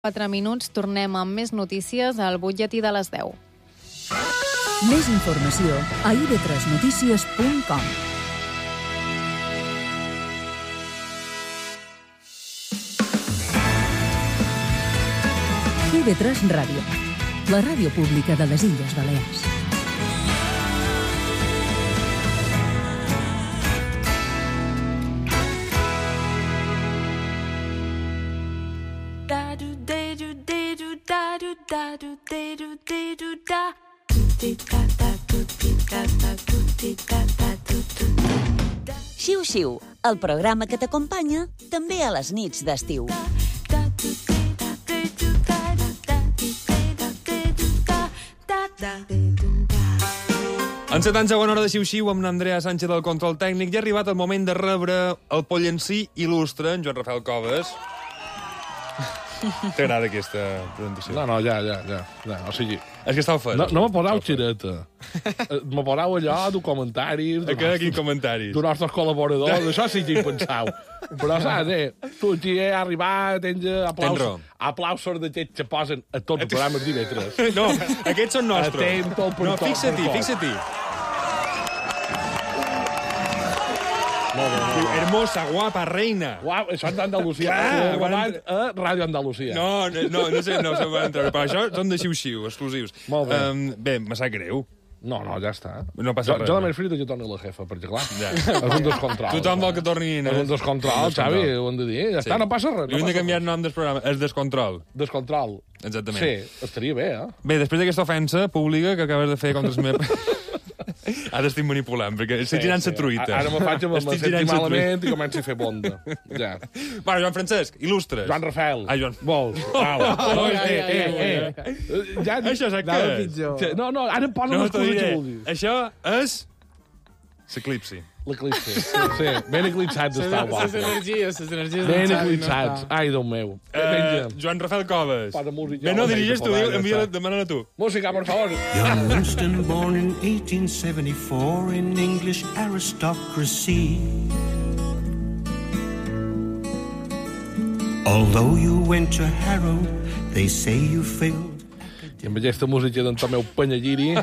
4 minuts, tornem amb més notícies al butlletí de les 10. Més informació a ib3notícies.com. IB3 Ràdio, la ràdio pública de les Illes Balears. Xiu-xiu, el programa que t'acompanya també a les nits d'estiu. En 70 segona hora de xiu-xiu amb l'Andrea Sánchez del control tècnic i ha arribat el moment de rebre el pollencí il·lustre, en Joan Rafael Coves. T'agrada aquesta presentació? No, ja. O sigui... És que està ofès. No me posau xireta. Me posau allò, documentaris... Quins comentaris? Dels nostres col·laboradors, això sí que hi pensau. Però saps, tu aquí has arribat, tens aplausos d'aquests que posen a tots els programes d'IB3. No, aquests són nostres. No, fixa-t'hi. Hermosa, guapa, reina. Uau, això és d'Andalusia. A Ràdio Andalusia. No sé quan entrar, però això són de xiu-xiu, exclusius. Molt bé. Bé, me sap greu. No, ja està. No passa res. Jo de més frit que torni la jefa, perquè clar, és un descontrol. Tothom vol que torni... És un descontrol, Xavi, ho hem de dir. Ja està, no passa res. Li hem de canviar el nom del programa, és Descontrol. Descontrol. Exactament. Sí, estaria bé, Bé, després d'aquesta ofensa pública que acabes de fer contra els meus... Ara estic manipulant, perquè estic girant-se truita. Ara me faig amb me senti malament i començo a fer bonda. Ja. Va, Joan Francesc, il·lustres. Joan Rafael. Joan. Vols? Això és què? No, ara em posen les coses que vulguis. Això és... l'eclipsi. L'eclipsi, sí. Ben eclipsats està, guapo. Les energies ben eclipsats. Ai, Déu meu. Joan Rafael Coves. Para música. Bé, no dirigis tu, demana tu. Música, por favor. Young Winston, born in 1874 in English aristocracy. Although you went to Harrow, they say you failed. I amb aquesta música d'en Tomeu Panyagiri...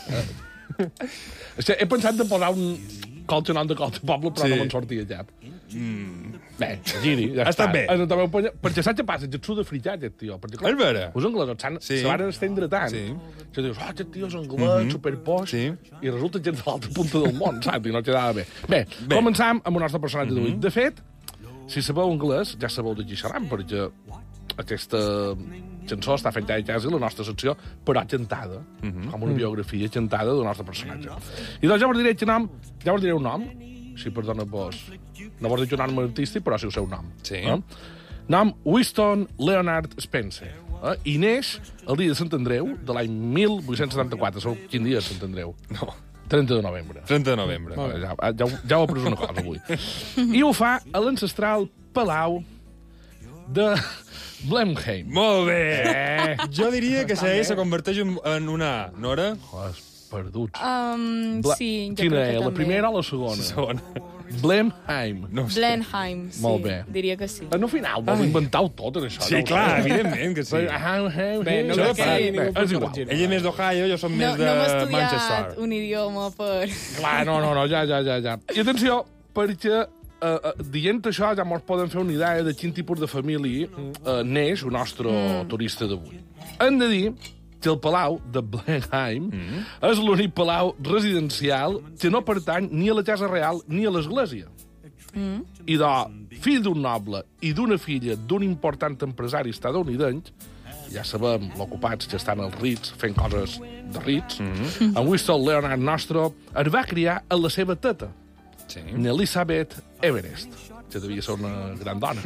He pensat de posar un colxa nom de colxa poble, però no me'n sortia ja. Bé, Giri, ja està. Bé. Perquè saps què passa? Que ets sud-africà, aquest tio. És vera. Els anglesos se van estendre tant. Que dius, aquest tio és anglès, superpoix, i resulta que ets de l'altra punta del món, saps? I no quedava bé. Bé, començam amb el nostre personatge d'avui. De fet, si sabeu anglès, ja sabeu de qui seran, perquè aquesta cançó està fent ja quasi la nostra secció, però cantada, com una biografia cantada del nostre personatge. I doncs ja vos diré un nom, si perdona-vos, no vos dic un nom artístic, però sí el seu nom. Nom Winston Leonard Spencer. I neix el dia de Sant Andreu, de l'any 1874. Sabeu quin dia és Sant Andreu? No. 30 de novembre. 30 de novembre. Ja ho he pres una cosa, avui. I ho fa a l'ancestral Palau de Blenheim. Molt bé! Jo diria que la E se converteix en una A, Nora? Perduts. Sí, jo quina crec que és, la també. primera o la segona? La segona. Blenheim. No sé. Blenheim, sí. Molt bé. Diria que sí. En el final, vol inventar-ho tot, això. Sí, clar, evidentment que sí. Bé, no crec que ningú pot és igual. corregir. Ella és més d'Ohio, jo som més de No m'he Manchester. estudiat un idioma per... Clar, no, ja. I atenció, perquè dient això ja ens podem fer una idea de quin tipus de família neix el nostre turista d'avui. Hem de dir que el palau de Blenheim és l'únic palau residencial que no pertany ni a la casa real ni a l'església. I fill d'un noble i d'una filla d'un important empresari estadounidenc, ja sabem, l'ocupats que estan als Ritz fent coses de Ritz, en Winston Leonard nostre es va criar a la seva teta, Elizabeth Everest, que devia ser una gran dona.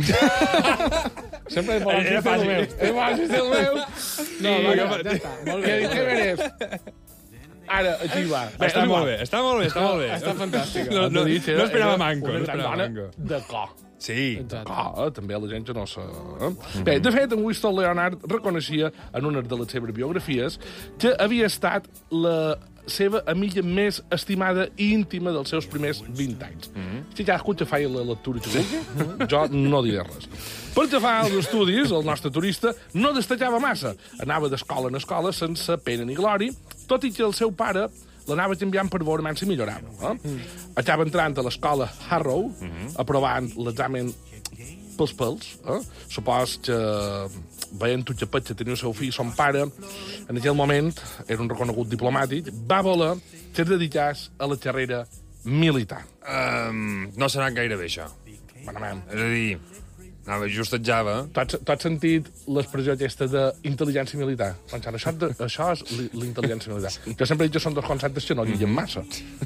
Sempre he posat el meu. No, ja està. Molt bé. Everest. Ara, aquí va. Està molt bé. Està fantàstic. No esperava manco. Una gran dona de cor. Sí. També la gent que no sé... Bé, de fet, en Winston Leonard reconeixia en una de les seves biografies que havia estat la seva amiga més estimada i íntima dels seus primers 20 anys. Si cadascú que feia la lectura que vulgui, jo no diré res. Per què fa els estudis, el nostre turista no destacava massa. Anava d'escola en escola sense pena ni glòria, tot i que el seu pare l'anava canviant per veure si millorava. Acaba entrant a l'escola Harrow, aprovant l'examen pels pèls. Supos que, veient que Petxa tenia el seu fill, son pare, en aquell moment, era un reconegut diplomàtic, va voler que es dedicés a la carrera militar. No serà gaire bé, això. Bueno, És a dir, justejava. tu has sentit l'expressió aquesta d'intel·ligència militar? Això és l'intel·ligència militar. Jo sempre dic que són dos conceptes que no lliguen massa.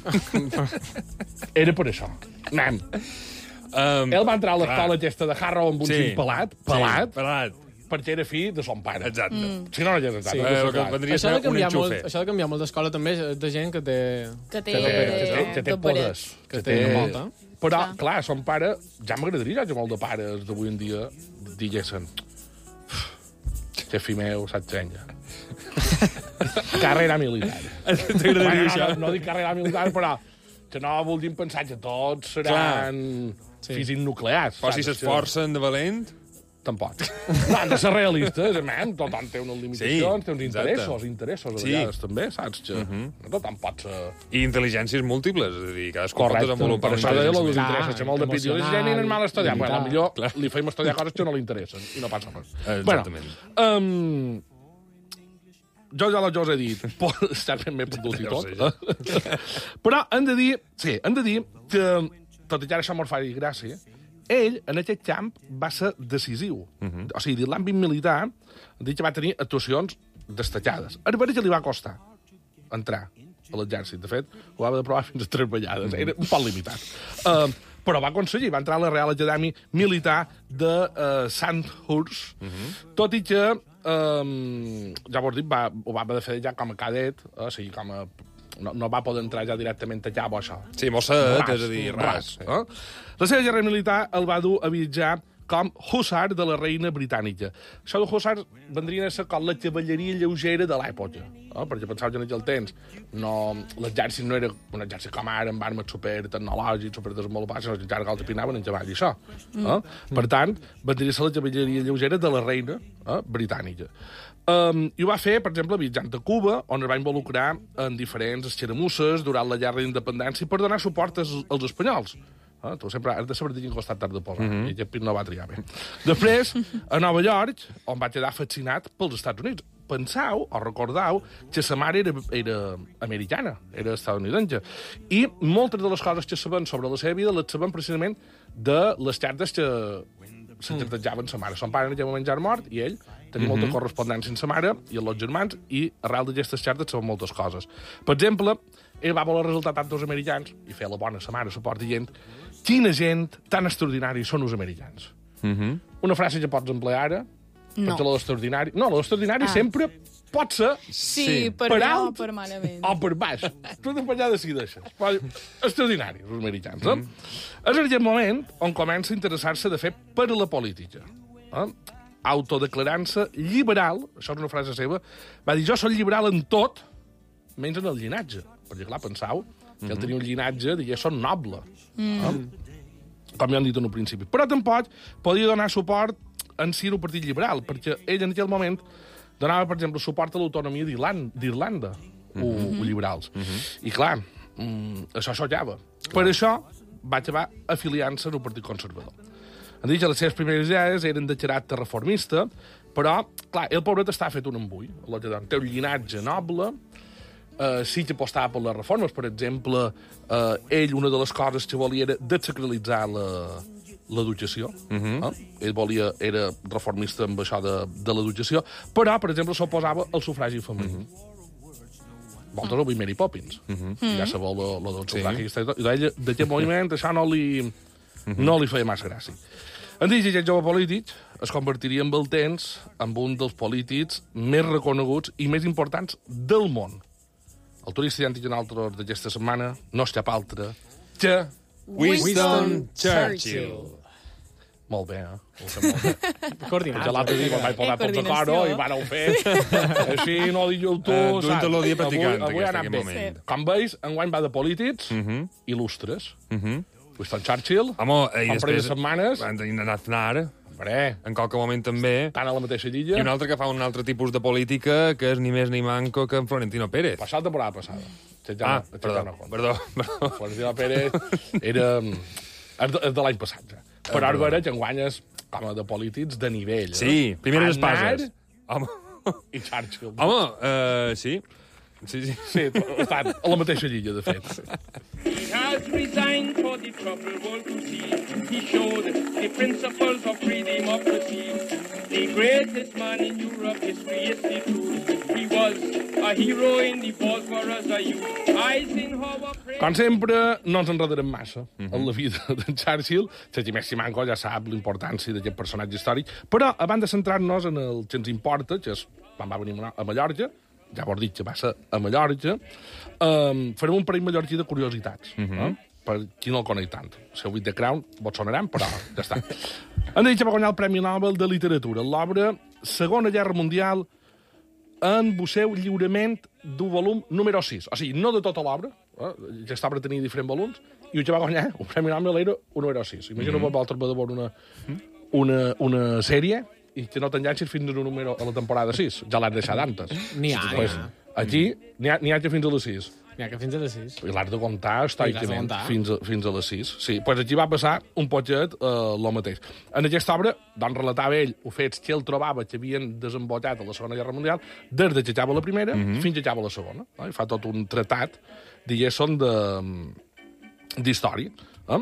Era per això. Anem. Ell va entrar a l'escola aquesta de Harrow amb un xic pelat, perquè era fill de son pare. Exacte. Si no, no hauria estat. Això de canviar molt d'escola també és de gent que té podes. Que té molta. Però, clar, son pare, ja m'agradaria que molt de pares d'avui en dia diguessin que fill meu saps enya. Carrera militar. T'agradaria això? No dic carrera militar, però que no vulguin pensar que tots seran físics nuclears. Però si s'esforcen de valent... Tampoc. No, han de ser realistes, tothom té unes limitacions, té uns interessos a vegades també, saps? Que no tothom pot ser... I intel·ligències múltiples, és a dir, cadascú pot desenvolupar... Per això deia els interessos, que molt de pitjor és gent i mal estudiar. Bueno, potser li feim estudiar coses que no li interessen i no passa res. Exactament. Jo ja us he dit, certament m'he perdut i tot, però hem de dir que, tot i que ara això mos fa gràcia, ell, en aquest camp, va ser decisiu. O sigui, dins l'àmbit militar, dic que va tenir actuacions destacades. A veure que li va costar entrar a l'exèrcit. De fet, ho va haver de provar fins a 3 vegades. Era un poc limitat. Però va aconseguir, va entrar a la Real Acadèmia Militar de Sandhurst, tot i que, ja vos dic, ho va haver de fer ja com a cadet, o sigui, com a... No va poder entrar ja directament allà o això. Sí, mosset, és a dir, ras. La seva carrera militar el va dur a viatjar com hussar de la reina britànica. Això de hussar vendrien a ser com la cavalleria lleugera de l'època, perquè pensava que en aquell temps l'exèrcit no era un exèrcit com ara, amb armes supertecnològics, superdesenvolupats, sinó que encara que els opinaven en cavall i això. Per tant, vendria a ser la cavalleria lleugera de la reina britànica. I ho va fer, per exemple, viatjant a Cuba, on es va involucrar en diferents escaramusses durant la guerra d'independència per donar suport als espanyols. Tu sempre has de saber de quin costat t'has de posar, i aquest pit no va triar bé. Després, a Nova York, on va quedar fascinat pels Estats Units. Pensau, o recordau, que sa mare era americana, era estadounidense. I moltes de les coses que sabem sobre la seva vida les sabem precisament de les cartes que s'intercanviaven sa mare. Son pare en aquell moment ja era mort, i ell tenia molta correspondència amb sa mare i amb els germans, i arrel d'aquestes cartes sabem moltes coses. Per exemple, ell va voler resultar tant dels americans, i fer la bona sa mare, suport dient, quina gent tan extraordinària són els americans. Una frase que pots emplear ara, perquè l'extraordinari... No, l'extraordinari sempre pot ser per alt o per malament. O per baix. Tu després ja decideixes. Extraordinari, els americans. És en aquest moment on comença a interessar-se, de fet, per la política. Autodeclarant-se liberal, això és una frase seva, va dir, jo soc liberal en tot, menys en el llinatge. Perquè, clar, pensau que ell tenia un llinatge, diguéssim, noble. Com ja han dit en un principi. Però tampoc podia donar suport en si el Partit Liberal, perquè ell en aquell moment donava, per exemple, suport a l'autonomia d'Irlanda, o liberals. I, clar, això xotllava. Per això va acabar afiliant-se al Partit Conservador. Han dit que les seves primeres idees eren de caràcter reformista, però, clar, el pobret està fet un embull. Té un llinatge noble, sí que apostava per les reformes. Per exemple, ell, una de les coses que volia era desacralitzar l'educació. Ell era reformista amb això de l'educació, però, per exemple, s'oposava al sufragi femení. Vosaltres avui Mary Poppins. Ja sabeu lo del sufragi. I d'aquest moviment això no li feia massa gràcia. Han dit que aquest jove polític es convertiria amb el temps en un dels polítics més reconeguts i més importants del món. El turista identic en altres d'aquesta setmana no és cap altre que... Winston Churchill. Molt bé, Coordinat. Ja l'altre dia quan vaig posar tots d'acord i van ho fer. Així no diu tu, saps? Tu l'ho dia practicant, avui ha anat bé. Com veus, enguany va de polítics il·lustres. Winston Churchill, i després setmanes... van tenir Aznar, en qualque moment també. Estan a la mateixa lliga. I un altre que fa un altre tipus de política, que és ni més ni manco que en Florentino Pérez. Passat la temporada passada. Perdó. Florentino Pérez era... És de l'any passat, ja. Però ara veig en guanyes com a de polítics de nivell. Sí, primeres espases. Home. I Churchill. Home, sí. Sí, estan a la mateixa lliga, de fet. He has resigned for the troubled world to see. He showed the principles of free democracy. The greatest man in Europe, history is the truth. He was a hero in the Bosphorus, a youth. Eisenhower... Com sempre, no ens enredarem massa en la vida d'en Churchill. Més Simanco ja sap l'importància d'aquest personatge històric. Però, abans de centrar-nos en el que ens importa, que és quan va venir a Mallorca, ja vos dit que va ser a Mallorca, farem un parell mallorquí de curiositats. Per qui no el coneix tant. Si heu vist The Crown, vos sonaran, però ja està. Han dit que va guanyar el Premi Nobel de Literatura. L'obra Segona Guerra Mundial en el seu lliurament d'un volum número 6. O sigui, no de tota l'obra, aquesta obra tenia diferents volums, i el que va guanyar un Premi Nobel era un número 6. Imagina vosaltres de veure una sèrie i que no t'enganxis fins a la temporada 6. Ja l'has deixat d'antes. N'hi ha. Aquí n'hi ha que fins a les 6. N'hi ha que fins a les 6. I l'has de comptar estoicament fins a les 6. Sí, doncs aquí va passar un poquet el mateix. En aquesta obra, doncs relatava ell fets que ell trobava que havien desembocat a la Segona Guerra Mundial des de que acaba la primera fins que acaba la segona. I fa tot un tratat, diguéssim, d'història.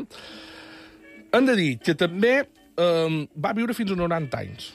Hem de dir que també va viure fins a 90 anys.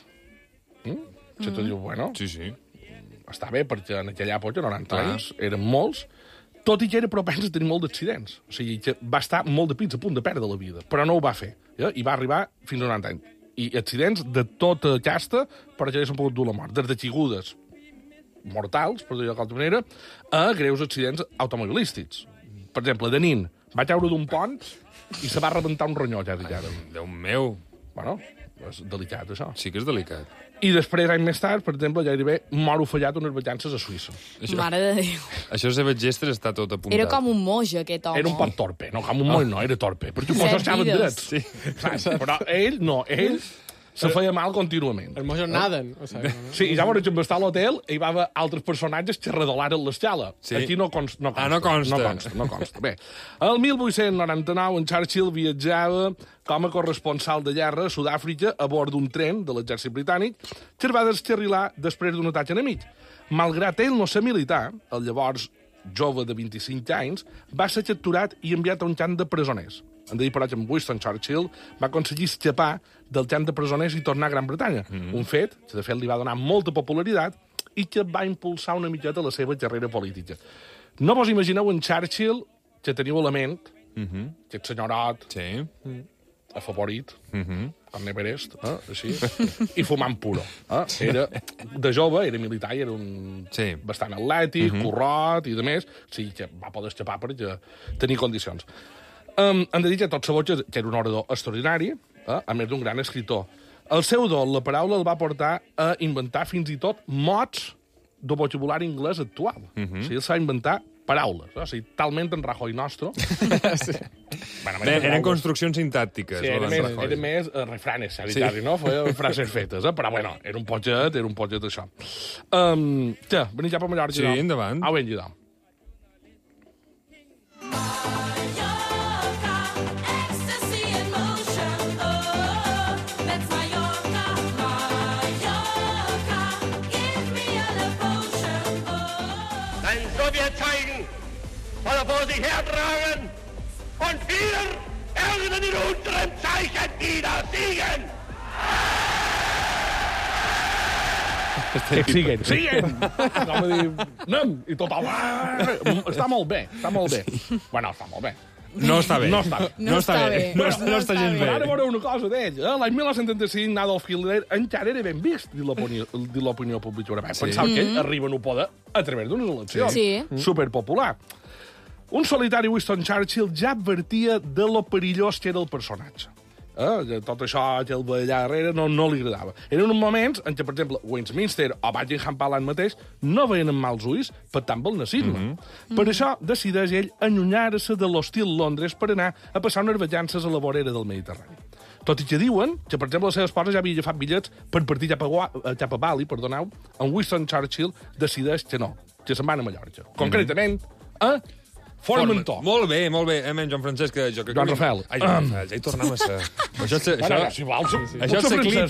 Que tu dius, bueno... Sí. Està bé, perquè en aquella època, 90 anys, eren molts, tot i que era propens a tenir molt d'accidents. O sigui, que va estar molt de pits a punt de perdre la vida, però no ho va fer. I va arribar fins a 90 anys. I accidents de tota casta, per això ja s'han pogut dur la mort. Des de caigudes mortals, per dir-ho d'altra manera, a greus accidents automobilístics. Per exemple, de nin, va caure d'un pont i se va rebentar un ronyó, ja. Déu meu. Bueno, és delicat, això. Sí que és delicat. I després, anys més tard, per exemple, gairebé mor ofallat unes vacances a Suïssa. Mare de Déu. Això de ser gestes està tot apuntat. Era com un moix, aquest home. Era un poc torpe. No, com un moix no, era torpe. Perquè els estaven drets. Sí. Però ell no, ell se feia mal contínuament. Els mojos naden. Sí, i llavors vam estar a l'hotel i hi va haver altres personatges que redolaren l'escala. Aquí no consta. No consta. No consta. Bé, el 1899 en Churchill viatjava com a corresponsal de guerra a Sud-àfrica a bord d'un tren de l'exèrcit britànic que es va descarrilar després d'un atac enemic. Malgrat ell no ser militar, el llavors jove de 25 anys, va ser capturat i enviat a un camp de presoners. Hem de dir, per exemple, Winston Churchill va aconseguir escapar del camp de presoners i tornar a Gran Bretanya. Un fet que, de fet, li va donar molta popularitat i que va impulsar una miqueta la seva carrera política. No vos imagineu en Churchill, que teniu a la ment, aquest senyorot, afavorit, com n'Everest, així, i fumant puro. Era, de jove, era militar i era un bastant atlètic, corrot i de més, sí, que va poder escapar perquè tenia condicions. Hem de dir que tot sabeu que era un orador extraordinari, a més d'un gran escriptor. El seu don, la paraula, el va portar a inventar fins i tot mots de vocabulari anglès actual. O sigui, ell s'ha inventar paraules. O sigui, talment en Rajoy nostre. Eren construccions sintàctiques. Sí, era més refranes, no? Feia frases fetes, però bueno, era un poquet això. Què, venim ja per Mallorca? Sí, endavant. Au, ben, doncs. Zeigen, soll vor sich hertragen und wir werden in unserem Zeichen wieder siegen. Siguen! Com a dir, anem, i tothom... Està molt bé. Bueno, està molt bé. No està bé. No està gens bé. Ara veureu una cosa d'ell. L'any 1975, Adolf Hitler encara era ben vist de l'opinió pública europea. Pensava que ell arriba a poder a través d'unes eleccions. Sí. Superpopular. Un solitari Winston Churchill ja advertia de lo perillós que era el personatge. Tot això que el veia allà darrere no li agradava. Eren uns moments en què, per exemple, Westminster o Buckingham Palace mateix no veien amb mals ulls per tant pel nazisme. Per això decideix ell allunyar-se de l'hostil Londres per anar a passar unes vacances a la vorera del Mediterrani. Tot i que diuen que, per exemple, la seva esposa ja havia agafat bitllets per partir cap a Bali, perdoneu, en Winston Churchill decideix que no, que se'n van a Mallorca. Concretament, a Formentor. Molt bé, molt bé. Joan Francesc, que jo crec que... Joan Rafael. Ai, Joan Rafael, ja hi tornem a ser. Això és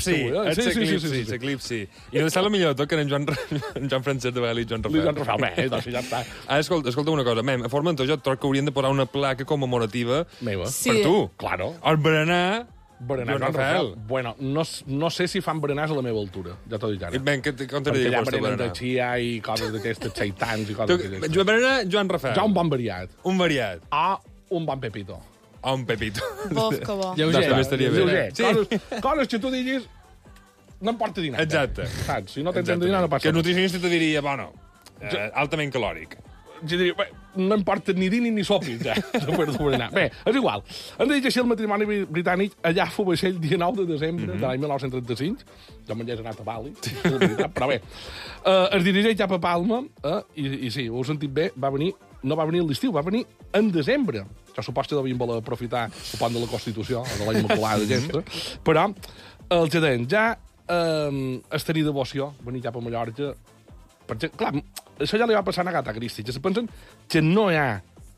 s'eclipsi. I no sap millor tot que en Joan Francesc de Bali i Joan Rafael. Joan Rafael, bé, doncs ja està. Escolta una cosa, a Formentor jo trobo que haurien de posar una placa commemorativa per tu. Claro. El berenar... Joan Rafael. Bueno, no sé si fan berenars a la meva altura, ja t'ho dic ara. Ben, com te dic, perquè ja berenen de xia i coses d'aquestes, xaitans i coses d'aquestes. Berenar, Joan Rafael. Ja un bon variat. Un variat. Un bon pepito. Un pepito. Bof, que bo. Lleuger. Coses que tu diguis, no em porta dinar. Exacte. Saps? Si no tens de dinar, no passa. Que el nutricionista te diria, bueno, altament calòric. Jo diria, bé, no em porta ni dini ni sopis, ja. Bé, és igual. Han dit així el matrimoni britànic allà fou vaixell 19 de desembre de l'any 1935. Jo me'n hauria anat a Bali, però bé. Es dirigeix cap a Palma, i sí, ho heu sentit bé, no va venir a l'estiu, va venir en desembre. Jo suposo que devien voler aprofitar el pont de la Constitució, de la Immaculada Gesta, però el que deien, ja es tenia devoció, venir cap a Mallorca, perquè, clar, això ja li va passar a Agatha Christie, que se pensen que no hi ha,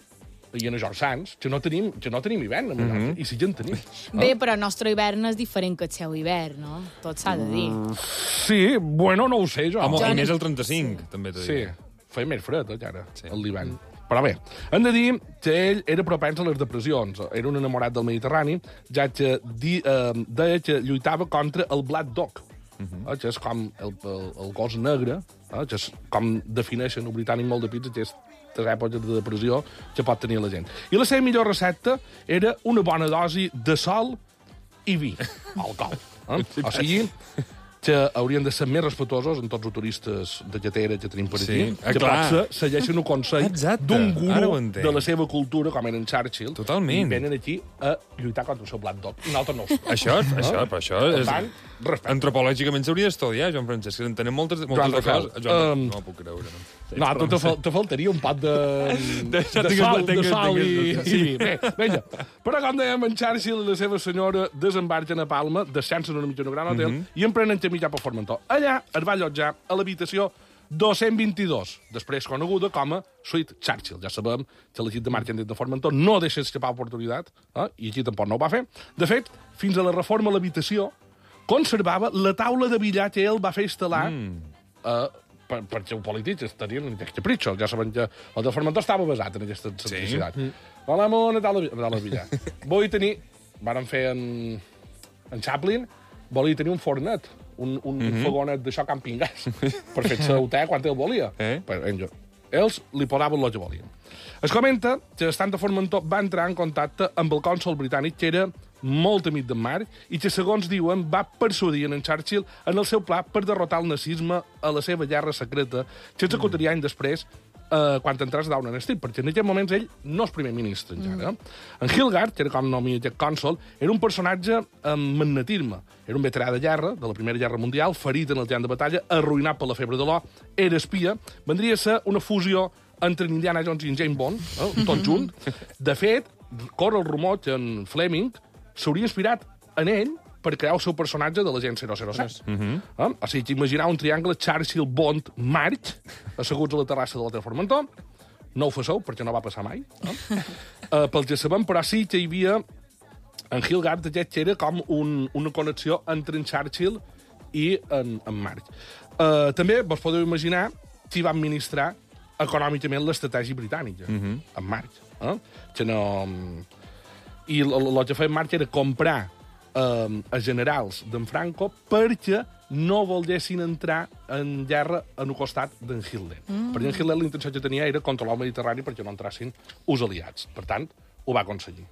i en George Sands, que no tenim hivern a Mallorca, i si ja en tenim. Bé, però el nostre hivern és diferent que el seu hivern, no? Tot s'ha de dir. Sí, bueno, no ho sé, jo. I més el 35, també t'ho dic. Sí, feia més fred, encara, l'hivern. Però bé, hem de dir que ell era propens a les depressions, era un enamorat del Mediterrani, ja que deia que lluitava contra el Black Dog, que és com el gos negre, que és com defineixen el britànic molt de pits aquestes èpoques de depressió que pot tenir la gent. I la seva millor recepta era una bona dosi de sol i vi, alcohol. O sigui, que haurien de ser més respetuosos amb tots els turistes de lletera que tenim per aquí, que potser segueixen un consell d'un guru de la seva cultura, com era en Churchill, i venen aquí a lluitar contra el seu Black Dog. I nosaltres no ho sabem. Això és... Antropològicament s'hauria d'estudiar, Joan Francesc, que en tenem moltes de coses. No ho puc creure. No, a tu te faltaria un pot de sol i... Bé, vinga. Però com dèiem, en Churchill i la seva senyora desembarquen a Palma, descensen una mitja gran hotel i emprenen camí cap a Formentor. Allà es va allotjar a l'habitació 222, després coneguda com a Suite Churchill. Ja sabem que l'equip de màrqueting de Formentor no deixa escapar l'oportunitat, i aquí tampoc no ho va fer. De fet, fins a la reforma a l'habitació, conservava la taula de billar que ell va fer instal·lar per els polítics tenien un capritxo. Ja saben que el de Formentor estava basat en aquesta excentricitat. Volem una taula de billar. Vull tenir... Varen fer en Chaplin, volia tenir un fornet, un fogonet d'això camping-gas, per fer-se el te quan ell volia. Ells li posaven el que volien. Es comenta que estant a Formentor va entrar en contacte amb el cònsol britànic, que era molt amic d'en Marc, i que, segons diuen, va persuadir en Churchill en el seu pla per derrotar el nazisme a la seva guerra secreta, que executaria any després quan entrés a Downing Street, perquè en aquells moments ell no és primer ministre encara. En Hilgard, que era com nom aquest cònsol, era un personatge amb magnetisme. Era un veterà de guerra, de la Primera Guerra Mundial, ferit en el camp de batalla, arruïnat per la febre de l'or, era espia, vendria a ser una fusió entre Indiana Jones i James Bond, tot junt. De fet, corre el rumor que en Fleming s'hauria inspirat en ell per crear el seu personatge de l'agent 007. O sigui, que imaginau un triangle Churchill-Bond-March asseguts a la terrassa de l'Hotel Formentor. No ho fasseu, perquè no va passar mai. Pel que sabem, però sí que hi havia en Hilgard, aquest que era com una connexió entre en Churchill i en March. També vos podeu imaginar qui va administrar econòmicament l'estratègia britànica, en March. Que no... I el que feia March era comprar els generals d'en Franco perquè no volguessin entrar en guerra en un costat d'en Hitler. Perquè en Hitler la intenció que tenia era controlar el Mediterrani perquè no entrassin els aliats. Per tant, ho va aconseguir.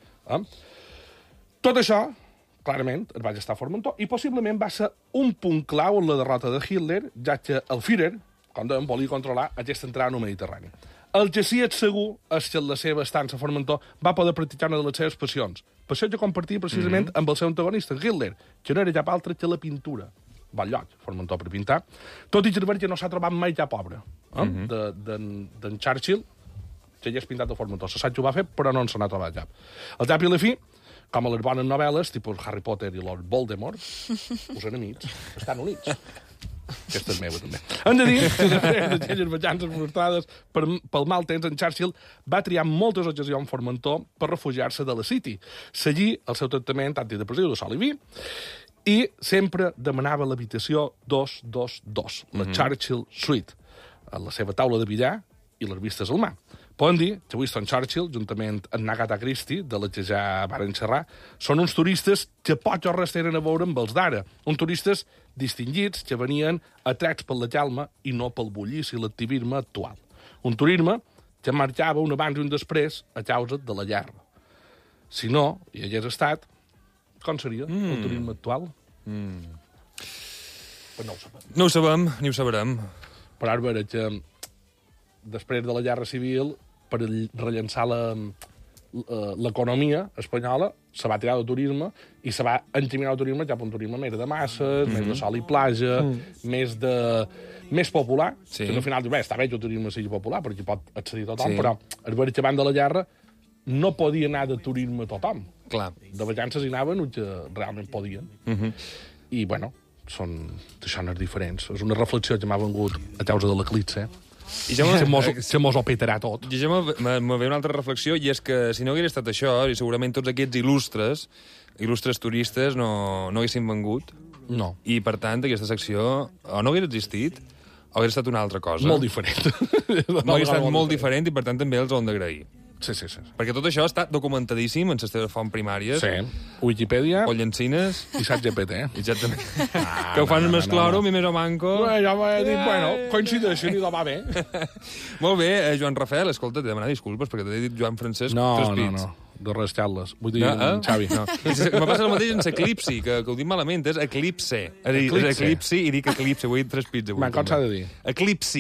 Tot això, clarament, es va gestar a Formentor i possiblement va ser un punt clau en la derrota de Hitler, ja que el Führer, com dèiem, volia controlar aquesta entrada en el Mediterrani. El que sí és segur és que en la seva estança a Formentor va poder practicar una de les seves passions. Passió que compartia precisament amb el seu antagonista, Hitler, que no era cap altre que la pintura. Bon lloc, Formentor, per pintar. Tot i que no s'ha trobat mai cap obra d'en Churchill que hagués pintat a Formentor. Se sap que ho va fer, però no se n'ha trobat cap. Al cap i a la fi, Com a les bones novel·les, tipus Harry Potter i Lord Voldemort, els enemics estan units. Aquesta és meva, també. Hem de dir que després d'aquelles venjances frustrades pel mal temps, en Churchill va triar moltes ocasions Formentor per refugiar-se de la City, seguir el seu tractament antidepressiu de sol i vi, i sempre demanava l'habitació 222, la Churchill Suite, a la seva taula de billar i les vistes al mar. Podem dir que Winston Churchill, juntament amb Agatha Christie, de la que ja varen xerrar, són uns turistes que poc o res tenen a veure amb els d'ara. Uns turistes distingits que venien atrets per la calma i no pel bullici i l'activisme actual. Un turisme que marxava un abans i un després a causa de la guerra. Si no, hi hagués estat, com seria el turisme actual? Pues no ho sabem. No ho sabem, ni ho sabrem. Però ara veure que després de la guerra civil, per rellençar l'economia espanyola, se va tirar del turisme i se va encaminar el turisme cap a un turisme més de masses, més de sol i platja, més popular. Que al final, bé, està bé que el turisme sigui popular, perquè pot accedir a tothom, però al veure que abans de la guerra no podia anar de turisme a tothom. Clar. De vacances hi anaven els que realment podien. I, bueno, són deixones diferents. És una reflexió que m'ha vengut a causa de l'eclipse, I ja mos ho petarà tot. I ja me ve una altra reflexió, i és que si no hagués estat això, i segurament tots aquests il·lustres turistes no haguessin vengut. No. I, per tant, aquesta secció o no hagués existit, o hagués estat una altra cosa. Molt diferent. No hagués estat molt diferent, i, per tant, també els ho hem d'agrair. Sí. Perquè tot això està documentadíssim en les teves fonts primàries. Sí. Wikipedia. Pollencines. I ChatGPT. Exactament. Que ho fan més cloro, mi més o manco. Ja m'he dit, bueno, coincideixen i va bé. Molt bé, Joan Rafael, escolta, t'he demanat disculpes perquè t'he dit Joan Francesc Trespits. No. De res, Carles. Vull dir, Xavi. No. Me passa el mateix en Eclipsi, que ho dic malament, és Eclipse. És Eclipsi i dic Eclipse, ho he dit Trespits. Com s'ha de dir? Eclipsi.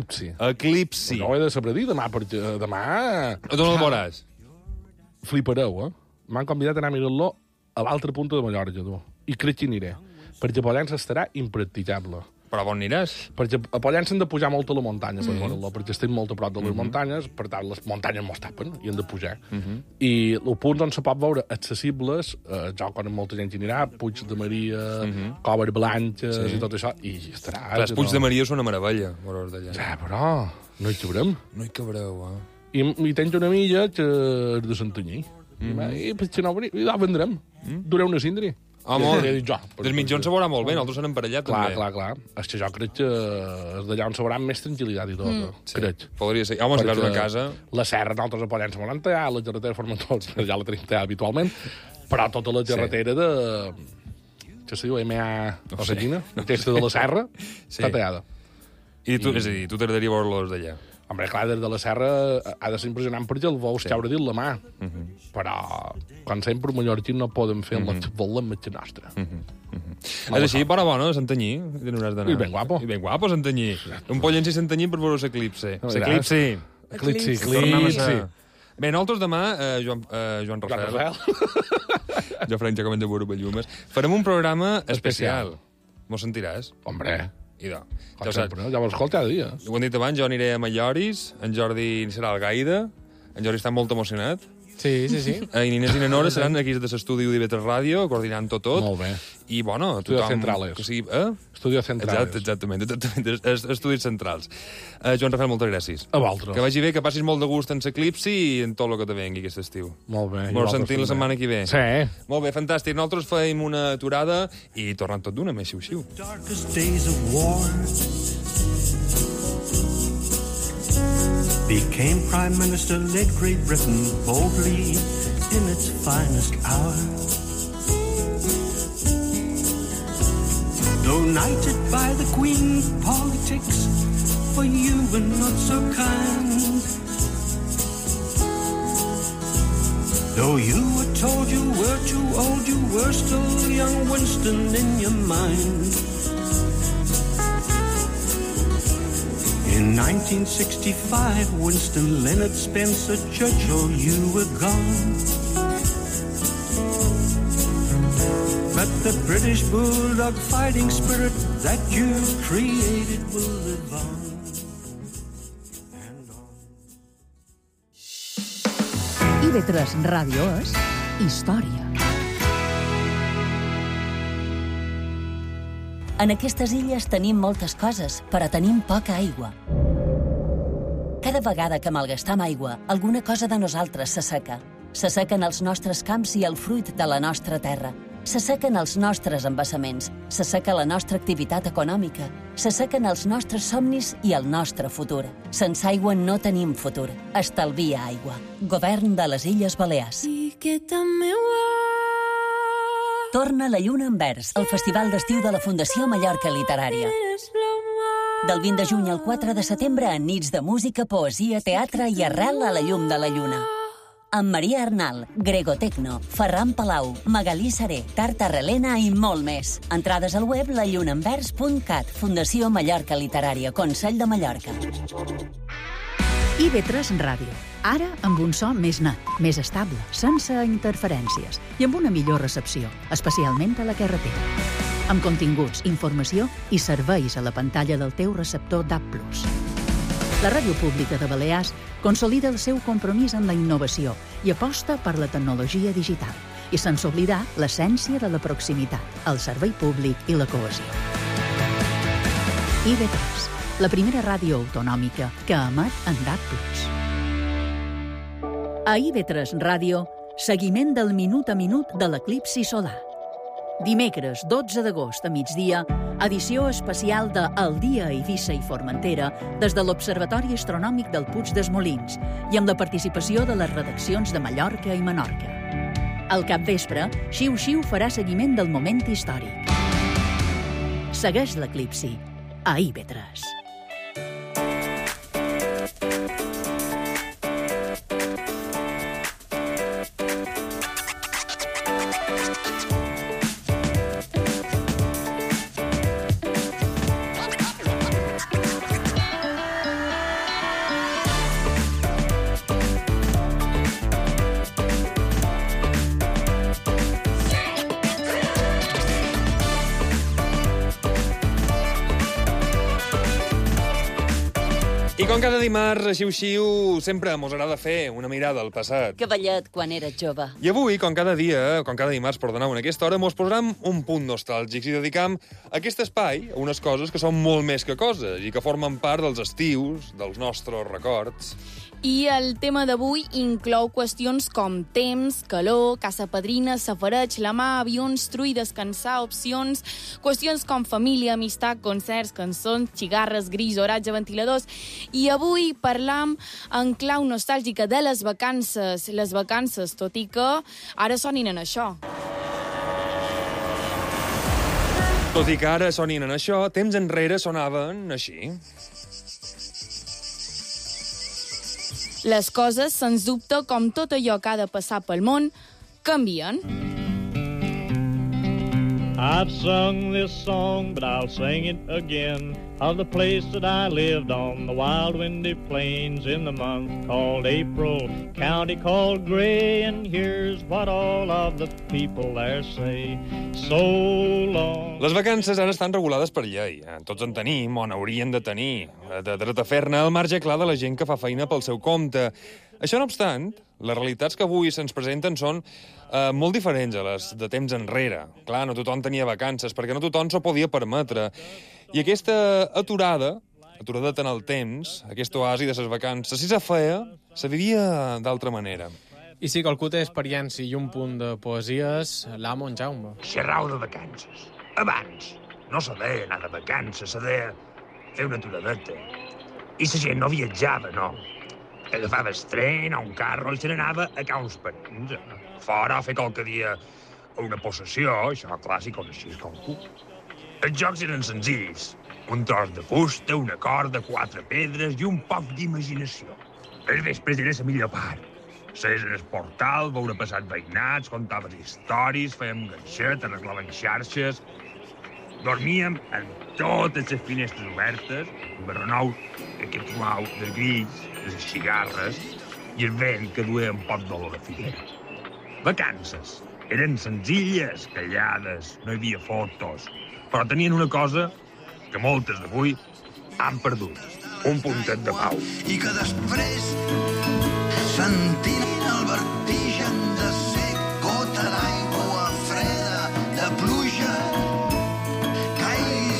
No ho he de saber dir demà, perquè demà... D'on el veuràs? Flipareu, M'han convidat a anar a mirar-lo a l'altra punta de Mallorca, tu. I crec que aniré. Perquè Pollença estarà impracticable. Però on aniràs? Perquè a Pollença hem de pujar molt a la muntanya per veure-lo, perquè estem molt a prop de les muntanyes, per tant, les muntanyes mos tapen i hem de pujar. I el punt on se pot veure accessibles, jo quan molta gent hi anirà, Puig de Maria, Coves Blanques i tot això, i estarà... Les Puig de Maria són una meravella, veure d'allà. Ja, però no hi cabrem. No hi cabreu, I tens una milla que és de Santanyí. I potser no vendrem. Dureu una cindri. Des mitjons se veurà molt bé, nosaltres s'han emparellat també. Clar. És que jo crec que és d'allà on se veurà més tranquil·litat i tot. Crec. Podria ser. Home, si vas a una casa... La serra, nosaltres a Pollença volem tallar, la carretera Formentor ja la tenim tallada habitualment, però tota la carretera de... Què se diu? M.A. o Sagina? Aquesta de la serra està tallada. I tu, és a dir, tu t'agradaria veure-los d'allà? Home, clar, des de la serra ha de ser impressionant perquè el veus caure dins la mà. Però, com sempre, a Mallorquí no podem fer el que volem amb la nostra. És així, bona, Santanyí. I ben guapo. I ben guapo, Santanyí. Un pollenci Santanyí per veure l'Eclipse. Eclipsi. Bé, nosaltres demà, Joan Rafael. Jo, Frank, ja comença a veure bellumes. Farem un programa especial. Mos sentiràs? Hombre... Ja ho escolta cada dia. Ho hem dit abans, jo aniré a Malloris, en Jordi serà al Gaida, en Jordi està molt emocionat. Sí. I Inés i na Nora seran aquí de l'estudi d'IV3 Ràdio, coordinant tot. Molt bé. I, bueno, tothom... Estudios centrales. Estudios centrales. Exactament. Estudis centrals. Joan Rafael, moltes gràcies. A vosaltres. Que vagi bé, que passis molt de gust en l'Eclipsi i en tot el que te vengui aquest estiu. Molt bé. Ens sentim la setmana que ve. Sí. Molt bé, fantàstic. Nosaltres feim una aturada i tornem tot d'una, més xiu-xiu. Darkest days of war became Prime Minister, led Great Britain boldly in its finest hour. Though knighted by the Queen, politics for you were not so kind. Though you were told you were too old, you were still young Winston in your mind. In 1965, Winston, Leonard Spencer, Churchill, you were gone. But the British bulldog fighting spirit that you created will live on. IB3 Ràdio és història. En aquestes illes tenim moltes coses, però tenim poca aigua. Cada vegada que malgastam aigua, alguna cosa de nosaltres s'asseca. S'assequen els nostres camps i el fruit de la nostra terra. S'assequen els nostres embassaments. S'asseca la nostra activitat econòmica. S'assequen els nostres somnis i el nostre futur. Sense aigua no tenim futur. Estalvia aigua. Govern de les Illes Balears. Torna la lluna en vers, el festival d'estiu de la Fundació Mallorca Literària. Del 20 de juny al 4 de setembre, en nits de música, poesia, teatre i arrel a la llum de la lluna. Amb Maria Arnal, Grego Tecno, Ferran Palau, Magalí Seré, Tarta Relena i molt més. Entrades al web lallunaenvers.cat, Fundació Mallorca Literària, Consell de Mallorca. IB3 Ràdio. Ara amb un so més net, més estable, sense interferències i amb una millor recepció, especialment a la carretera. Amb continguts, informació i serveis a la pantalla del teu receptor DAB+. La Ràdio Pública de Balears consolida el seu compromís en la innovació i aposta per la tecnologia digital, i sense oblidar l'essència de la proximitat, el servei públic i la cohesió. IB3, la primera ràdio autonòmica que emet en DAB+. A IB3 Ràdio, seguiment del minut a minut de l'eclipsi solar. Dimecres 12 d'agost a migdia, edició especial de El dia a Eivissa i Formentera des de l'Observatori Astronòmic del Puig dels Molins i amb la participació de les redaccions de Mallorca i Menorca. Al capvespre, Xiu Xiu farà seguiment del moment històric. Segueix l'eclipsi a IB3. I com cada dimarts, a Xiu-Xiu, sempre mos agrada fer una mirada al passat. Que ballet quan eres jove. I avui, com cada dimarts, en aquesta hora, mos posarem un punt nostàlgic i dedicam aquest espai a unes coses que són molt més que coses i que formen part dels estius, dels nostres records. I el tema d'avui inclou qüestions com temps, calor, caça padrina, safareig, la mà, avions, trull, descansar, opcions, qüestions com família, amistat, concerts, cançons, xigarres, gris, oratge, ventiladors. I avui parlam en clau nostàlgica de les vacances, tot i que ara sonin en això. Tot i que ara sonin en això, temps enrere sonaven així. Les coses, sens dubte, com tot allò que ha de passar pel món, canvien. I've sung this song, but I'll sing it again, of the place that I lived on the wild windy plains in the month called April, county called Gray, and here's what all of the people there say. So long. Les vacances ara estan regulades per llei. Tots en tenim, o n'haurien de tenir, de dret a fer-ne al marge clar de la gent que fa feina pel seu compte. Això no obstant, les realitats que avui se'ns presenten són molt diferents a les de temps enrere. Clar, no tothom tenia vacances, perquè no tothom s'ho podia permetre. I aquesta aturadeta en el temps, aquest oasi de les vacances, si se feia, se vivia d'altra manera. I si qualcú té experiència i un punt de poesia és l'amo en Jaume. Xerrau de vacances. Abans no s'ha d'anar de vacances, s'ha de fer una aturadeta. I la gent no viatjava, no. Agafava el tren o un carro i se n'anava a ca uns parents. Fora a fer qualque dia una possessió, això, clar, si coneixies qualcú. Els jocs eren senzills. Un tros de fusta, una corda, 4 pedres i un poc d'imaginació. Els vespres era la millor part. Seies en el portal, veure passat veïnats, contaves històries, fèiem ganxet, arreglaven xarxes. Dormíem amb totes les finestres obertes, amb el renou, aquest suau dels grills, les xigarres i el vent que duia un poc d'olor de figuera. Vacances. Eren senzilles, callades, no hi havia fotos, però tenien una cosa que moltes d'avui han perdut. Un puntet de pau. I que després, sentint el vertigen de ser gota d'aigua freda, de pluja, caigui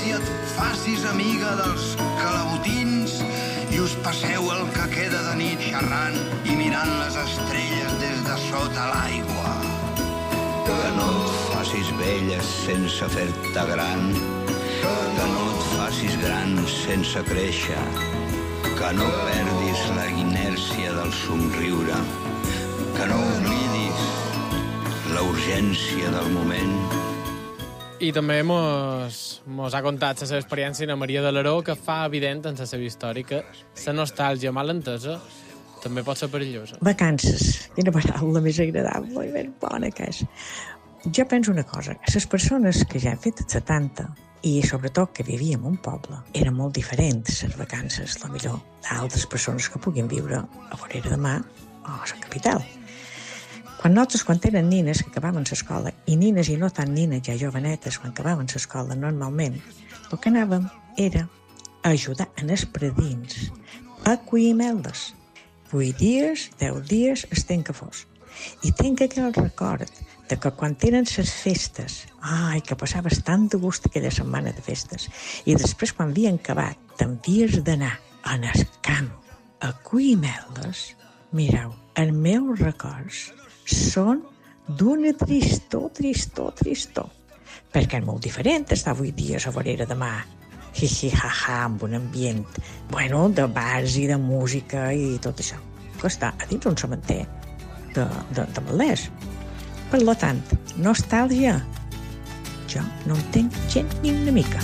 barran i mirant les estrelles des de sota l'aigua. Que no et facis vella sense fer-te gran, que no et facis gran sense créixer, que no perdis la inèrcia del somriure, que no oblidis la urgència del moment. I també mos ha contat la seva experiència a Maria de l'Aró, que fa evident en la seva història que la nostàlgia mal entesa també pot ser perillosa. Vacances, quina paraula més agradable i ben bona que és. Jo penso una cosa, les persones que ja han fet 70 i sobretot que vivíem en un poble, eren molt diferents les vacances, la millor, d'altres persones que puguin viure a Vorera de Mar o a la capital. Quan eren nines que acabaven l'escola, i nines i no tan nines, ja jovenetes, quan acabaven l'escola, normalment, el que anàvem era a ajudar en els predins, a cuir meldes. 8 dies, 10 dies, el temps que fos. I tinc aquell record de que quan eren les festes, que passaves tant de gust aquella setmana de festes, i després quan havien acabat, t'envies d'anar en el camp a cuir meldes, mireu, els meus records són d'una tristor, perquè és molt diferent estar 8 dies a Vorera de Mar, amb un ambient, de bars i de música i tot això, que està a dins un cementer de Malers. Per tant, nostàlgia, jo no en tinc gent ni una mica.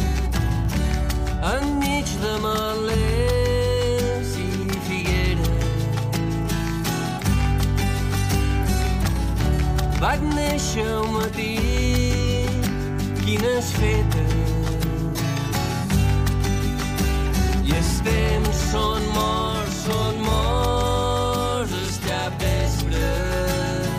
Enmig de Malers i Figueres vaig néixer un matí, quines fetes, i els temps són morts, els capvespres,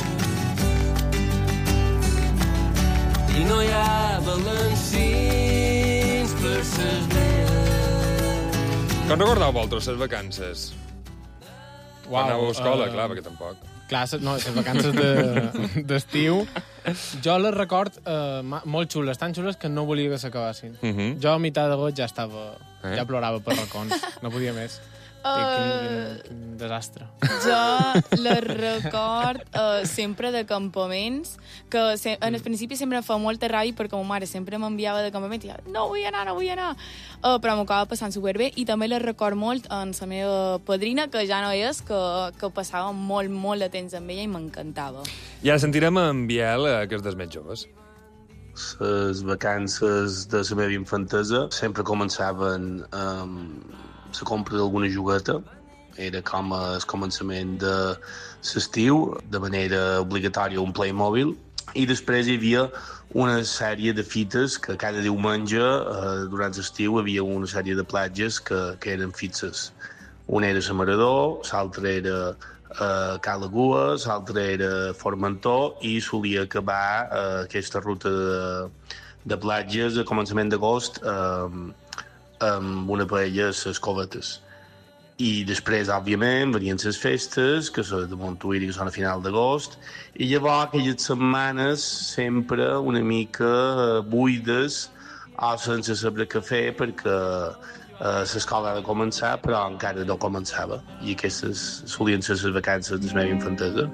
i no hi ha balancins per ses veres. Com recordeu vosaltres les vacances? Quan anàveu a escola, clar, perquè tampoc. Clar, les vacances d'estiu, jo les record molt xules, tan xules que no volia que s'acabassin. Jo a meitat d'agost ja ja plorava per racons, no podia més. Quin desastre. Jo les record sempre de campaments, que en el principi sempre em fa molta ràbia perquè ma mare sempre m'enviava de campament i no vull anar, però m'ho acaba passant superbé, i també les record molt en la meva padrina, que ja no és, que passava molt de temps amb ella i m'encantava. I ara sentirem en Biel, que és dels més joves. Les vacances de la meva infantesa sempre començaven la compra d'alguna jugueta. Era com el començament de l'estiu, de manera obligatòria un Playmobil, i després hi havia una sèrie de fites que cada diumenge durant l'estiu havia una sèrie de platges que eren fixes. Una era Samarador, l'altra era Calagua, l'altra era Formentor, i solia acabar aquesta ruta de platges a començament d'agost amb una paella a les covetes. I després, òbviament, venien les festes, que són de Montuïri, que són a final d'agost, i llavors aquelles setmanes sempre una mica buides o sense saber què fer, perquè l'escola ha de començar, però encara no començava. I aquestes solien ser les vacances de la meva infantesa.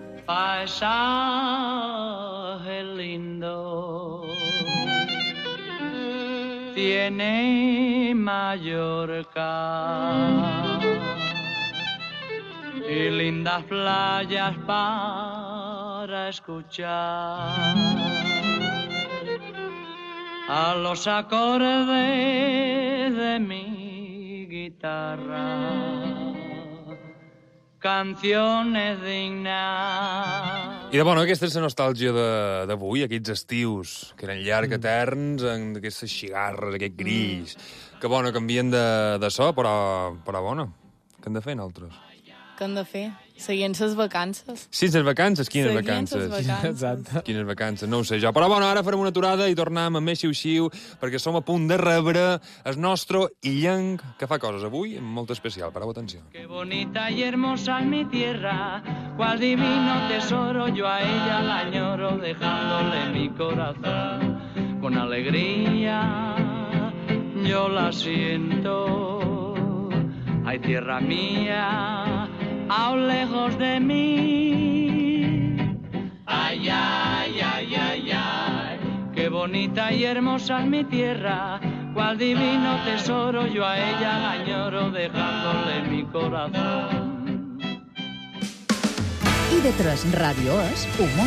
Paisaje lindo tiene Mallorca y lindas playas para escuchar a los acordes de mi guitarra, canciones dignas. I de bona, aquesta és la nostàlgia d'avui, aquests estius, que eren llargs, eterns, amb aquestes xigarres, aquest gris, que bona, canvien de so, però bona. Què hem de fer nosaltres? Què hem de fer? Seguint les vacances. Sí, les vacances? Quines vacances? Exacte. Quines vacances? No ho sé jo. Però bueno, ara farem una aturada i tornem amb més xiu-xiu, perquè som a punt de rebre el nostre illenc, que fa coses avui molt especial. Pareu atenció. Qué bonita y hermosa es mi tierra, cual divino tesoro yo a ella la añoro, dejándole mi corazón. Con alegría yo la siento. Ay, tierra mía, aún lejos de mí. Ay, ay, ay, ay, ay, qué bonita y hermosa es mi tierra, cual divino tesoro yo a ella la añoro dejándole mi corazón. IB3 Ràdio és humor.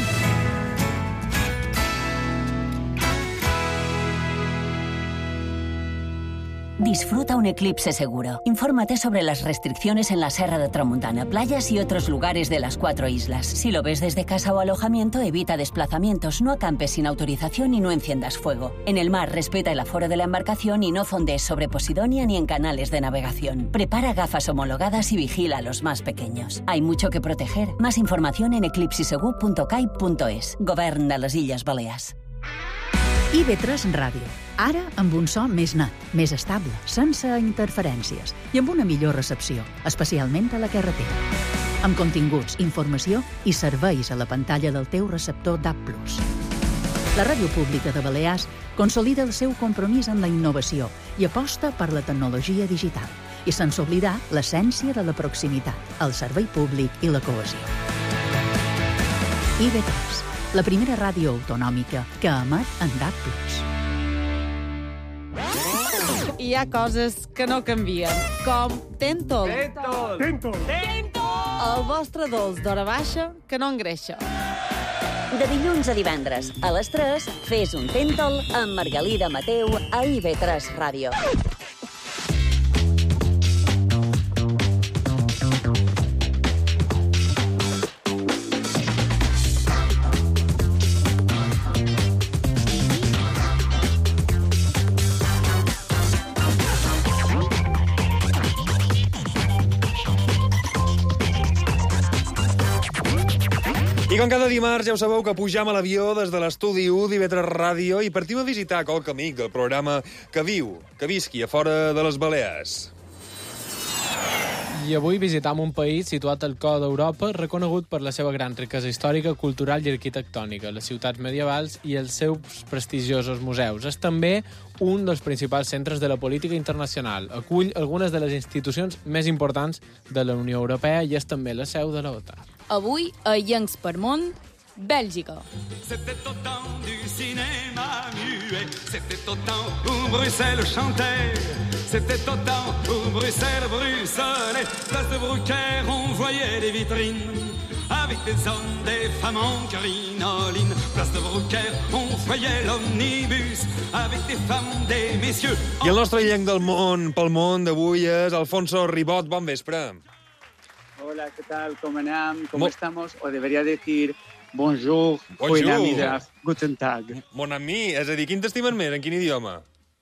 Disfruta un eclipse seguro. Infórmate sobre las restricciones en la Serra de Tramuntana, playas y otros lugares de las 4 islas. Si lo ves desde casa o alojamiento, evita desplazamientos, no acampes sin autorización y no enciendas fuego. En el mar, respeta el aforo de la embarcación y no fondees sobre Posidonia ni en canales de navegación. Prepara gafas homologadas y vigila a los más pequeños. Hay mucho que proteger. Más información en eclipsisegur.cai.es. Govern de les Illes Balears. IB3 Ràdio. Ara amb un so més net, més estable, sense interferències i amb una millor recepció, especialment a la carretera. Amb continguts, informació i serveis a la pantalla del teu receptor DAB+. La Ràdio Pública de Balears consolida el seu compromís amb la innovació i aposta per la tecnologia digital, i sense oblidar l'essència de la proximitat, el servei públic i la cohesió. IB3, la primera ràdio autonòmica que emet en DAB+. Hi ha coses que no canvien, com Tentol. Tentol. El vostre dolç d'hora baixa que no engreixa. De dilluns a divendres, a les 3, fes un Tentol amb Margalida Mateu a IB3 Ràdio. I com cada dimarts, ja ho sabeu, que pujam a l'avió des de l'estudi 1 d'IB3 Ràdio i partim a visitar qualque amic del programa que visqui a fora de les Balears. I avui visitam un país situat al cor d'Europa, reconegut per la seva gran riquesa històrica, cultural i arquitectònica, les ciutats medievals i els seus prestigiosos museus. És també un dels principals centres de la política internacional. Acull algunes de les institucions més importants de la Unió Europea i és també la seu de l'OTAN. Avui, a Llencs per Món, Bèlgica. C'était au temps du cinéma muet, c'était au temps où Bruxelles chantait, c'était au temps où Bruxelles bruxelait, place de Brucker on voyait les vitrines, avec des hommes, des femmes en crinoline, place de Brucker on voyait l'omnibus, avec des femmes, des messieurs... I el nostre llenc del món pel món d'avui és Alfonso Ribot. Bon vespre. Hola, ¿qué tal? ¿Cómo anem? ¿Cómo estamos? O debería decir bonjour, goedenamiddag, guten tag. Mon ami, és a dir, quin t'estimen més? En quin idioma?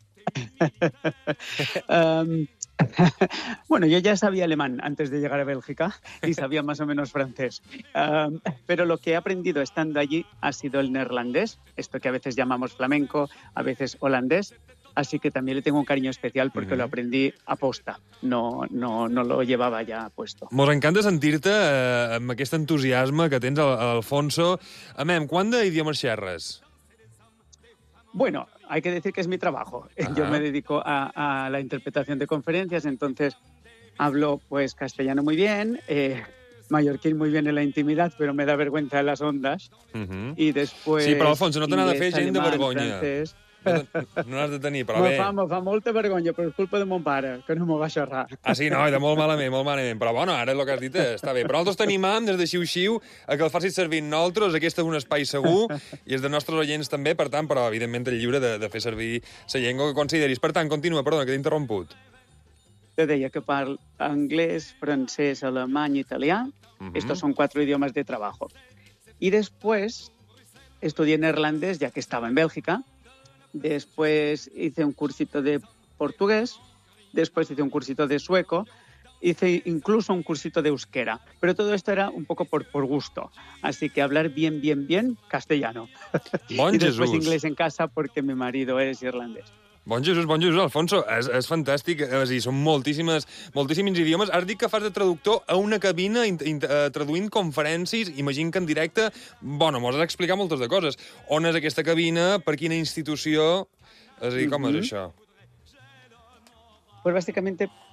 Bueno, yo ya sabía alemán antes de llegar a Bélgica y sabía más o menos francés. Pero lo que he aprendido estando allí ha sido el neerlandés, esto que a veces llamamos flamenco, a veces holandés. Así que también le tengo un cariño especial porque lo aprendí a posta, no lo llevaba ya puesto. Mos encanta sentir-te amb aquest entusiasme que tens, Alfonso. Amem, quant d'idiomes xerres? Bueno, hay que decir que es mi trabajo. Yo me dedico a la interpretación de conferencias, entonces hablo pues castellano muy bien, mallorquín muy bien en la intimidad, pero me da vergüenza en las ondas. Y después... Sí, però, Alfonso, no te n'ha de fer gent de vergonya. Francès. No n'has de tenir, però bé. Me fa molta vergonya, però és culpa de mon pare, que no m'ho va xerrar. Ah, sí, no, de molt malament. Però bueno, ara el que has dit està bé. Però nosaltres t'animam des de xiu-xiu a que el facis servir nosaltres. Aquest és un espai segur i és de nostres oients també, per tant, però evidentment el lliure de fer servir la llengua que consideris. Per tant, continua, perdona, que t'he interromput. Te deia que parlo anglès, francès, alemany, italià. Estos son 4 idiomas de trabajo. Y después estudié neerlandés, ya que estaba en Bélgica. Después hice un cursito de portugués, después hice un cursito de sueco, hice incluso un cursito de euskera. Pero todo esto era un poco por gusto. Así que hablar bien castellano. Bon y después Jesús. Inglés en casa porque mi marido es irlandés. Bon Jesús, Alfonso. És fantàstic. És a dir, són moltíssims idiomes. Has dit que fas de traductor a una cabina traduint conferències, imagino que en directe. Bueno, m'ho has d'explicar moltes de coses. On és aquesta cabina? Per quina institució? És a dir, com és això? Pues básicamente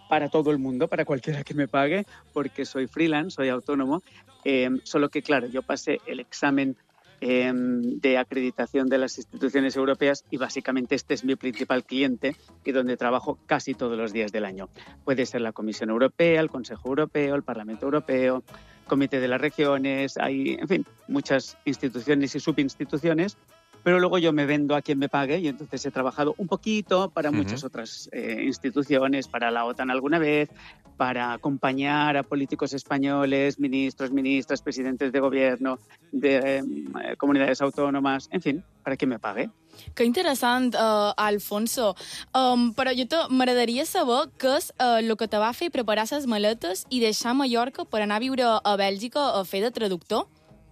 para todo el mundo, para cualquiera que me pague, porque soy freelance, soy autónomo, solo que, claro, yo pasé el examen de acreditación de las instituciones europeas y básicamente este es mi principal cliente y donde trabajo casi todos los días del año. Puede ser la Comisión Europea, el Consejo Europeo, el Parlamento Europeo, Comité de las Regiones, hay, en fin, muchas instituciones y subinstituciones, pero luego yo me vendo a quien me pague y entonces he trabajado un poquito para muchas otras instituciones, para la OTAN alguna vez, para acompañar a políticos españoles, ministros, ministras, presidentes de gobierno, de comunidades autónomas, en fin, para quien me pague. Que interessant, Alfonso. Però m'agradaria saber què és el que te va fer preparar les maletes i deixar Mallorca per anar a viure a Bèlgica a fer de traductor?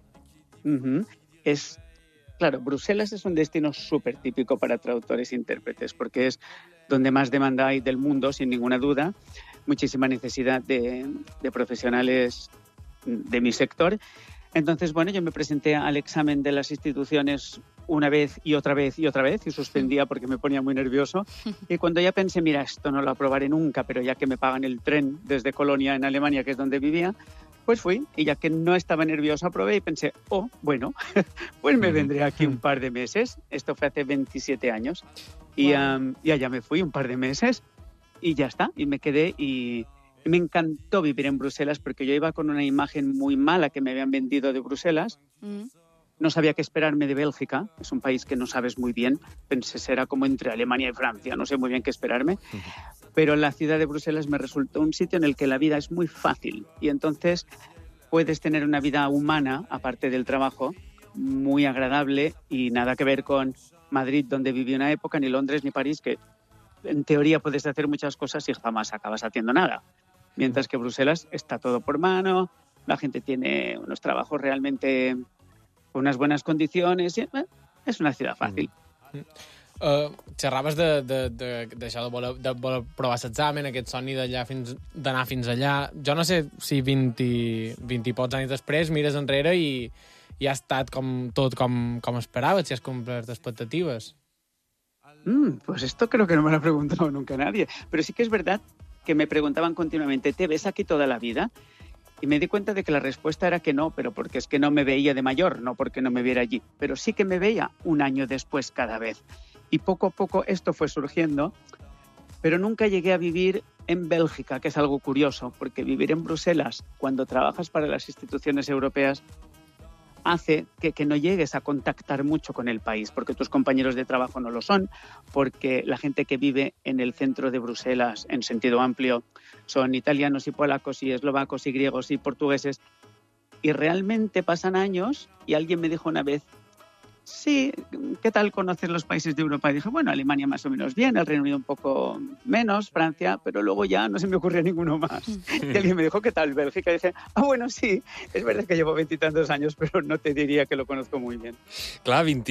Claro, Bruselas es un destino súper típico para traductores e intérpretes, porque es donde más demanda hay del mundo, sin ninguna duda, muchísima necesidad de profesionales de mi sector. Entonces, bueno, yo me presenté al examen de las instituciones una vez y otra vez y otra vez y suspendía porque me ponía muy nervioso. Y cuando ya pensé, mira, esto no lo aprobaré nunca, pero ya que me pagan el tren desde Colonia en Alemania, que es donde vivía, pues fui, y ya que no estaba nervioso, aprobé y pensé, bueno, pues me vendré aquí un par de meses. Esto fue hace 27 años. Y allá me fui un par de meses y ya está. Y me quedé y me encantó vivir en Bruselas porque yo iba con una imagen muy mala que me habían vendido de Bruselas. No sabía qué esperarme de Bélgica. Es un país que no sabes muy bien. Pensé, será como entre Alemania y Francia. No sé muy bien qué esperarme. Pero la ciudad de Bruselas me resultó un sitio en el que la vida es muy fácil y entonces puedes tener una vida humana, aparte del trabajo, muy agradable y nada que ver con Madrid, donde viví una época, ni Londres ni París, que en teoría puedes hacer muchas cosas y jamás acabas haciendo nada. Mientras que Bruselas está todo por mano, la gente tiene unos trabajos realmente con unas buenas condiciones, y, es una ciudad fácil. Xerraves d'això de voler provar l'examen, aquest somni d'anar fins allà. Jo no sé si 20 i pocs anys després mires enrere i ha estat tot com esperaves, si has complert expectatives. Pues esto creo que no me lo ha preguntado nunca nadie. Pero sí que es verdad que me preguntaban continuamente, ¿te ves aquí toda la vida? Y me di cuenta de que la respuesta era que no, pero porque es que no me veía de mayor, no porque no me viera allí. Pero sí que me veía un año después cada vez. Y poco a poco esto fue surgiendo, pero nunca llegué a vivir en Bélgica, que es algo curioso, porque vivir en Bruselas, cuando trabajas para las instituciones europeas, hace que no llegues a contactar mucho con el país, porque tus compañeros de trabajo no lo son, porque la gente que vive en el centro de Bruselas, en sentido amplio, son italianos y polacos y eslovacos y griegos y portugueses, y realmente pasan años, y alguien me dijo una vez, sí, ¿qué tal conoces los países de Europa? Y dije, bueno, Alemania más o menos bien, el Reino Unido un poco menos, Francia, pero luego ya no se me ocurrió ninguno más. Y alguien me dijo, ¿qué tal Bélgica? Y dije, bueno, sí, es verdad que llevo 20 y tantos años, però no te diria que lo conozco muy bien. Clar, 20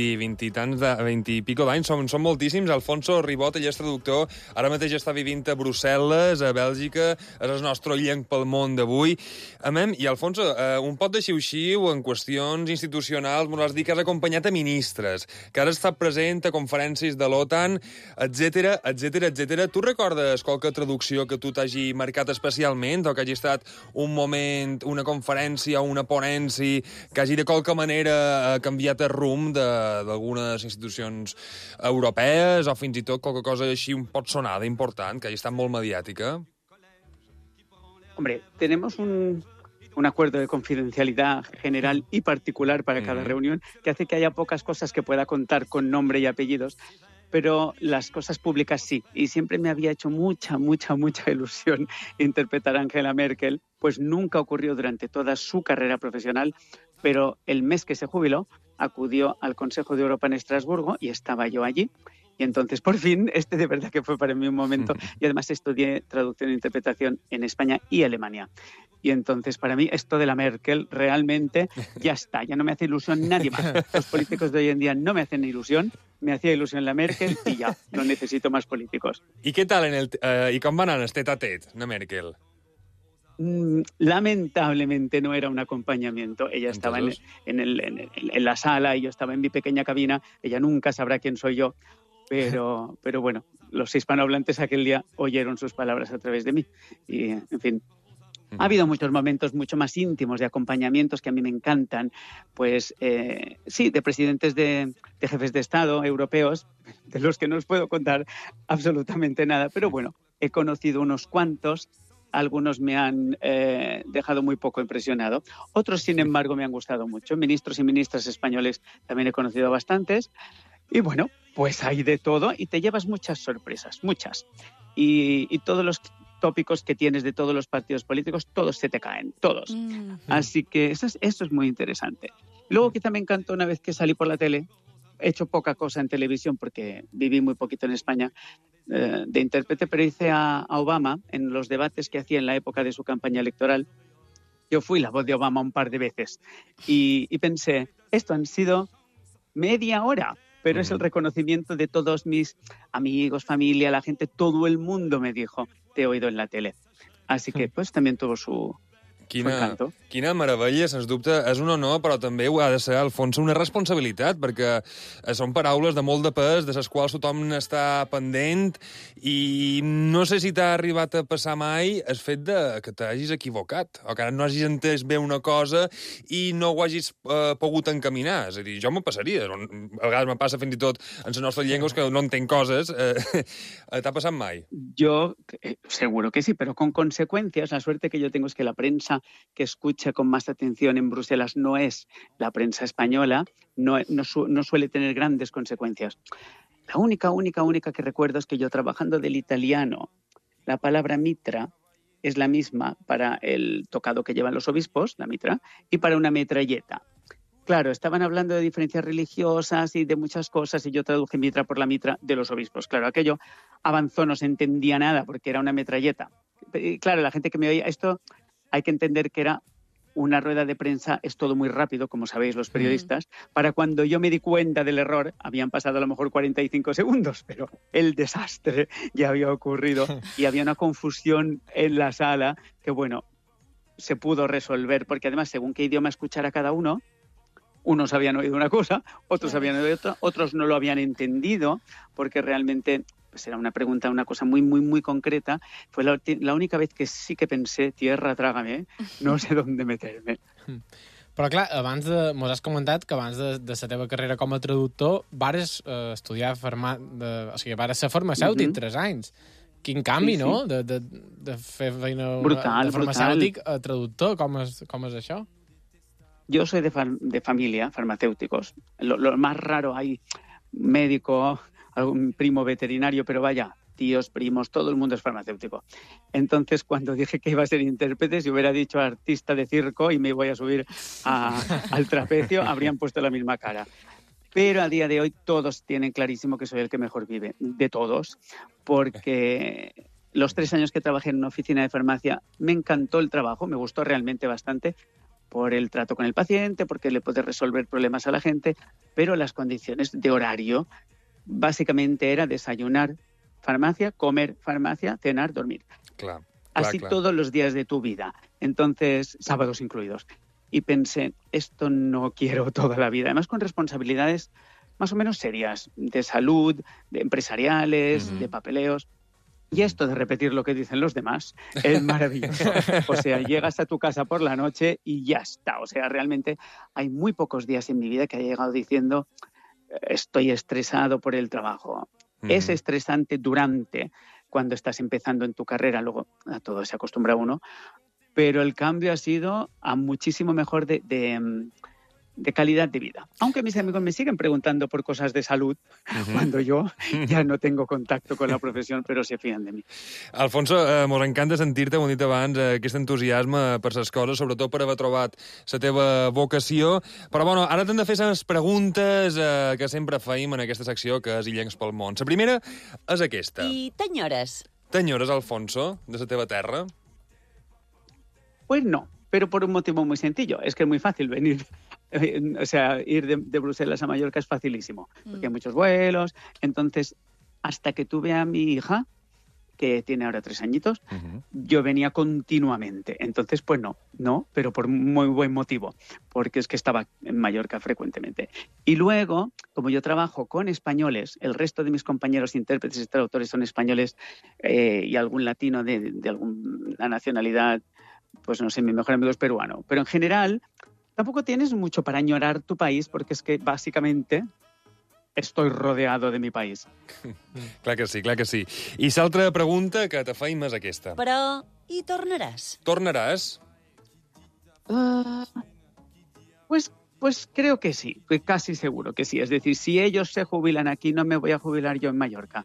i pico d'anys, són moltíssims. Alfonso Ribot, ell és traductor, ara mateix està vivint a Brussel·les, a Bèlgica, és el nostre llenc pel món d'avui. I Alfonso, un pot de xiu-xiu en qüestions institucionals, m'ho has dit que has acompanyat a ministres, que has estat present a conferències de l'OTAN, etc. Tu recordes qualque traducció que tu t'hagi marcat especialment o que hagi estat un moment, una conferència o una ponència que hagi de qualque manera canviat el rumb d'algunes institucions europees o fins i tot qualque cosa així un pot sonada important, que hagi estat molt mediàtica? Hombre, tenemos un acuerdo de confidencialidad general y particular para cada reunión que hace que haya pocas cosas que pueda contar con nombre y apellidos, pero las cosas públicas sí. Y siempre me había hecho mucha ilusión interpretar a Angela Merkel, pues nunca ocurrió durante toda su carrera profesional, pero el mes que se jubiló acudió al Consejo de Europa en Estrasburgo y estaba yo allí. Y entonces, por fin, de verdad que fue para mí un momento. Y además estudié traducción e interpretación en España y Alemania. Y entonces, para mí, esto de la Merkel realmente ya está. Ya no me hace ilusión nadie más. Los políticos de hoy en día no me hacen ilusión. Me hacía ilusión la Merkel y ya. No necesito más políticos. ¿Y qué tal y com va anar el tete-a-tete, la Merkel? Lamentablemente no era un acompañamiento. Ella estaba en la sala y yo estaba en mi pequeña cabina. Ella nunca sabrá quién soy yo. Pero bueno, los hispanohablantes aquel día oyeron sus palabras a través de mí. Y, en fin, ha habido muchos momentos mucho más íntimos de acompañamientos que a mí me encantan, pues sí, de presidentes de jefes de Estado europeos, de los que no os puedo contar absolutamente nada, pero bueno, he conocido unos cuantos, algunos me han dejado muy poco impresionado, otros sin embargo me han gustado mucho, ministros y ministras españoles también he conocido bastantes, y bueno, pues hay de todo y te llevas muchas sorpresas, muchas, y todos los tópicos que tienes de todos los partidos políticos, todos se te caen, todos. Así que eso es muy interesante. Luego quizá me encantó una vez que salí por la tele, he hecho poca cosa en televisión porque viví muy poquito en España de intérprete, pero hice a Obama en los debates que hacía en la época de su campaña electoral. Yo fui la voz de Obama un par de veces y pensé, esto han sido media hora, pero es el reconocimiento de todos mis amigos, familia, la gente, todo el mundo me dijo, te he oído en la tele. Así que pues también tuvo su encanto. Quina meravella, sens dubte. És un honor, però també ho ha de ser, Alfonso, una responsabilitat, perquè són paraules de molt de pes, de les quals tothom n'està pendent, i no sé si t'ha arribat a passar mai el fet que t'hagis equivocat, o que no hagis entès bé una cosa i no ho hagis pogut encaminar. És a dir, jo m'ho passaria. A vegades me passa fins i tot en les nostres llengües que no entenc coses. T'ha passat mai? Yo seguro que sí, pero con consecuencias. La suerte que yo tengo es que la prensa que escucha con más atención en Bruselas no es la prensa española, no suele tener grandes consecuencias. La única que recuerdo es que yo trabajando del italiano, la palabra mitra es la misma para el tocado que llevan los obispos, la mitra, y para una metralleta. Claro, estaban hablando de diferencias religiosas y de muchas cosas y yo traduje mitra por la mitra de los obispos. Claro, aquello avanzó, no se entendía nada porque era una metralleta. Y claro, la gente que me oía, esto hay que entender que era una rueda de prensa, es todo muy rápido, como sabéis los periodistas. Para cuando yo me di cuenta del error, habían pasado a lo mejor 45 segundos, pero el desastre ya había ocurrido y había una confusión en la sala que, bueno, se pudo resolver, porque además, según qué idioma escuchara cada uno, unos habían oído una cosa, otros habían oído otra, otros no lo habían entendido, porque realmente pues era una pregunta, una cosa muy, muy, muy concreta. Fue la única vez que sí que pensé, tierra, trágame, no sé dónde meterme. Però clar, mos has comentat que abans de la teva carrera com a traductor vares estudiar o sigui, vares ser farmacèutic 3 anys. Quin canvi, no? De fer feina de farmacèutic a traductor, com és això? Yo soy de familia, farmacéuticos. Lo más raro, hay médico, algún primo veterinario, pero vaya, tíos, primos, todo el mundo es farmacéutico. Entonces, cuando dije que iba a ser intérprete, si hubiera dicho artista de circo y me voy a subir al trapecio, habrían puesto la misma cara. Pero a día de hoy todos tienen clarísimo que soy el que mejor vive, de todos, porque los 3 años que trabajé en una oficina de farmacia me encantó el trabajo, me gustó realmente bastante, por el trato con el paciente, porque le puede resolver problemas a la gente, pero las condiciones de horario básicamente era desayunar, farmacia, comer, farmacia, cenar, dormir. Claro. Así todos los días de tu vida. Entonces, sábados incluidos. Y pensé, esto no quiero toda la vida. Además, con responsabilidades más o menos serias, de salud, de empresariales, de papeleos. Y esto de repetir lo que dicen los demás es maravilloso. O sea, llegas a tu casa por la noche y ya está. O sea, realmente hay muy pocos días en mi vida que haya llegado diciendo estoy estresado por el trabajo. Es estresante durante, cuando estás empezando en tu carrera, luego a todo se acostumbra uno, pero el cambio ha sido a muchísimo mejor de calidad de vida. Aunque mis amigos me siguen preguntando por cosas de salud, cuando yo ja no tengo contacto con la professió, però se fien de mi. Alfonso, mos encanta sentir-te, ho hem dit abans, aquest entusiasme per les coses, sobretot per haver trobat la teva vocació. Però, bueno, ara t'hem de fer les preguntes que sempre feim en aquesta secció, que és Illencs pel món. La primera és aquesta. I t'enyores? T'enyores, Alfonso, de la teva terra? Pues no, pero por un motivo muy sencillo. Es que es muy fácil venir. O sea, ir de Bruselas a Mallorca es facilísimo, porque hay muchos vuelos. Entonces, hasta que tuve a mi hija, que tiene ahora 3 añitos, yo venía continuamente. Entonces, pues no, pero por muy buen motivo, porque es que estaba en Mallorca frecuentemente. Y luego, como yo trabajo con españoles, el resto de mis compañeros intérpretes y traductores son españoles y algún latino de alguna nacionalidad, pues no sé, mi mejor amigo es peruano. Pero en general, tampoco tienes mucho para añorar tu país, porque és que bàsicamente estoy rodeado de mi país. Clar que sí, clar que sí. I l'altra pregunta que te feim és aquesta. Però hi tornaràs? Tornaràs? Pues creo que sí, casi seguro que sí. Es decir, si ellos se jubilan aquí, no me voy a jubilar yo en Mallorca.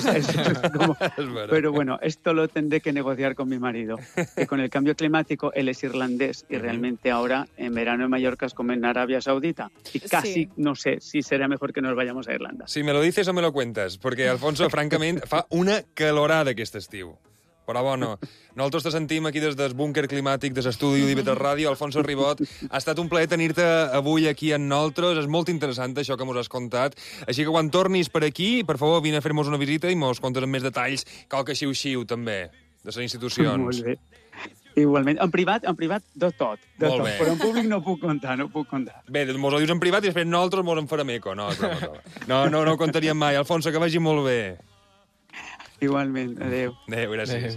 Pero bueno, esto lo tendré que negociar con mi marido. Que con el cambio climático, él es irlandés y realmente ahora en verano en Mallorca es como en Arabia Saudita. Y casi no sé si será mejor que nos vayamos a Irlanda. Si me lo dices o me lo cuentes, perquè, Alfonso, francament, fa una calorada aquest estiu. Però, bueno, nosaltres te sentim aquí des del búnquer climàtic de l'estudi d'IV3 Ràdio. Alfonso Ribot, ha estat un plaer tenir-te avui aquí amb nosaltres. És molt interessant això que mos has contat. Així que quan tornis per aquí, per favor, vine a fer-nos una visita i mos contes amb més detalls, qualque xiu-xiu, també, de les institucions. Molt bé. Igualment. En privat, de tot. Molt bé. Però en públic no puc contar. Bé, mos ho dius en privat i després nosaltres mos en farem eco. No ho contaríem mai. Alfonso, que vagi molt bé. Igualment, adéu. Adéu, gràcies.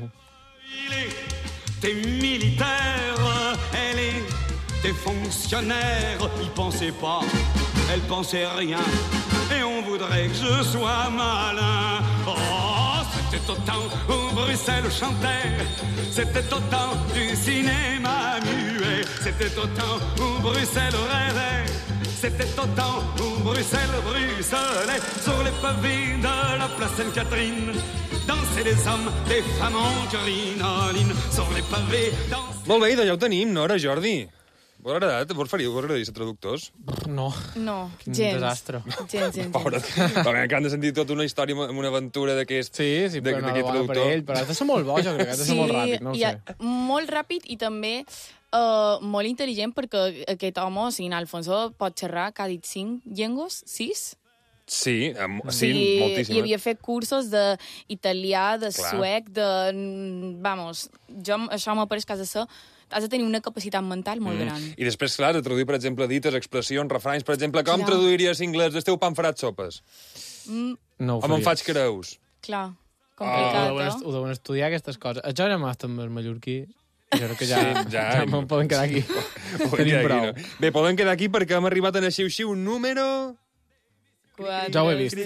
T'es militaire, elle est des fonctionnaires. Ils pensaient pas, elle pensait rien. Et on voudrait que je sois malin. Oh, c'était au temps où Bruxelles chantait. C'était au temps du cinéma muet. C'était au temps où Bruxelles rêvait. C'était au temps où Bruxelles bruxelait sur les pavés de la place Sainte-Catherine. Danser les hommes, les femmes en crinoline sur les pavés. Molt bé, ja ho tenim, no, ara, Jordi? Vos ha agradat? Vos agradaria ser traductors? No. No, Quin gens. desastre. Gens. Pobret. Però que han de sentir tota una història, una aventura d'aquest però no traductor. per ell, però has de ser molt bo, jo crec, has de ser molt ràpid, no ho sé. Molt ràpid i també molt intel·ligent, perquè aquest home, o sigui, en Alfonso, pot xerrar, que ha dit 5 llengües? 6? Sí, moltíssimes. I havia fet cursos d'italià, de suec, Vamos, això m'ha pareix que has de tenir una capacitat mental molt gran. I després, clar, de traduir, per exemple, dites, expressions, refranys. Per exemple, com traduiries anglès? El teu pa faràs sopes? No ho faria. O me'n faig creus? Clar, complicat, Ho deuen estudiar, aquestes coses. Jo era màster amb el mallorquí. Jo crec que ja me'n poden quedar aquí. Tenim prou. Bé, podem quedar aquí perquè hem arribat a xiu-xiu número... Ja ho he vist.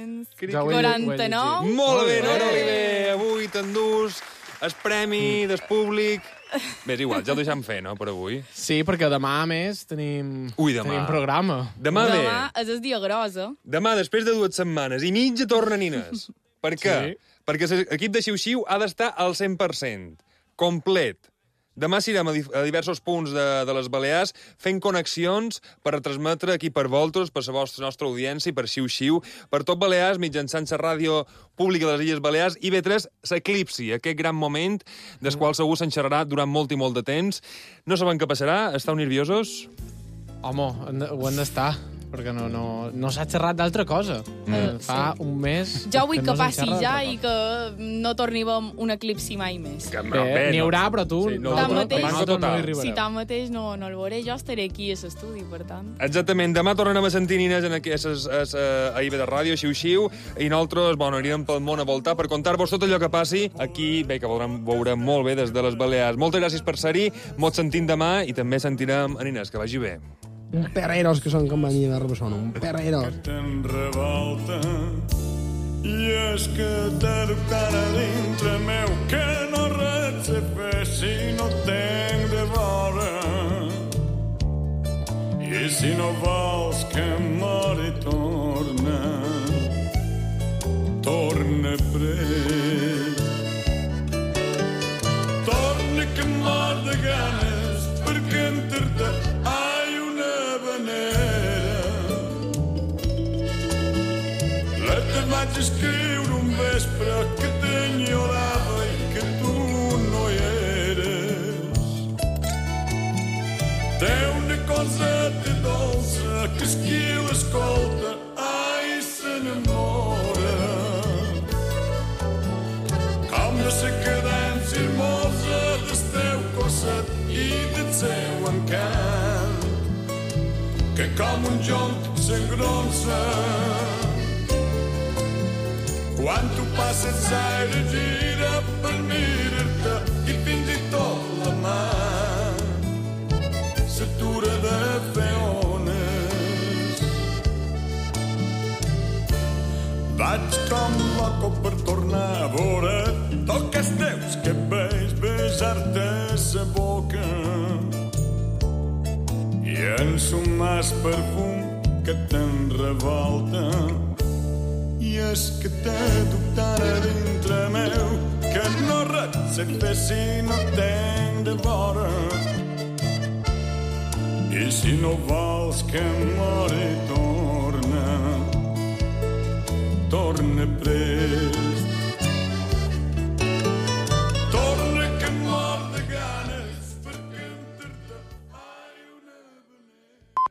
49. Molt bé, Nora. Avui t'endús el premi del públic. Bé, és igual, ja ho deixem fer, no, per avui? Sí, perquè demà, a més, tenim programa. Demà és el dia gros, eh? Demà, després de 2 setmanes i mitja, torna Nines. Per què? Perquè l'equip de Xiu-Xiu ha d'estar al 100%, complet. Demà anirem a diversos punts de les Balears fent connexions per retransmetre aquí per vosaltres, per la nostra audiència i per Xiu-Xiu, per tot Balears, mitjançant la ràdio pública de les Illes Balears, i IB3 s'eclipsi, aquest gran moment del qual segur se'n xerrarà durant molt i molt de temps. No sabem què passarà? Esteu nerviosos? Home, ho han d'estar, perquè no s'ha xerrat d'altra cosa. Fa un mes... Jo vull que passi ja i que no tornem un eclipsi mai més. N'hi haurà, però tu no hi arribareu. Si tanmateix no el veuré, jo estaré aquí a l'estudi, per tant. Exactament. Demà tornarem a sentir Nines a IB3 Ràdio, Xiu-Xiu, i nosaltres, anirem pel món a voltar per contar-vos tot allò que passi aquí, bé, que veurem molt bé des de les Balears. Moltes gràcies per ser-hi, mos sentim demà i també sentirem a Nines, que vagi bé. Un perreros que són companyia de Rebessona, un perreros. Te'n revolta i és que t'educar a dintre meu que no res se fer si no tenc de vora. I si no vols que mori torna pres. Torna que mor de ganes perquè enterta vaig escriure un vespre que t'enyorava i que tu no hi eres. Té una coseta dolça que és qui l'escolta, ai, s'enamora. dolçet i del seu encant, que com un jonc s'engronsa. Quan tu passes l'aire gira per mirar-te i fins i tot la mà s'atura de fer ones. Vaig com loco per tornar a veure tots els teus que veig besar-te sa boca i ensumar el perfum que te'n revolta. I és que t'he dubtat a dintre meu que no res sé fer si no tenc de vora. I si no vols que mori, torna prest. Torna que mor de ganes per cantar-te mai una venera.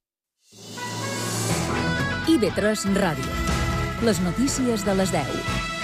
IB3 Ràdio. Les notícies de les 10.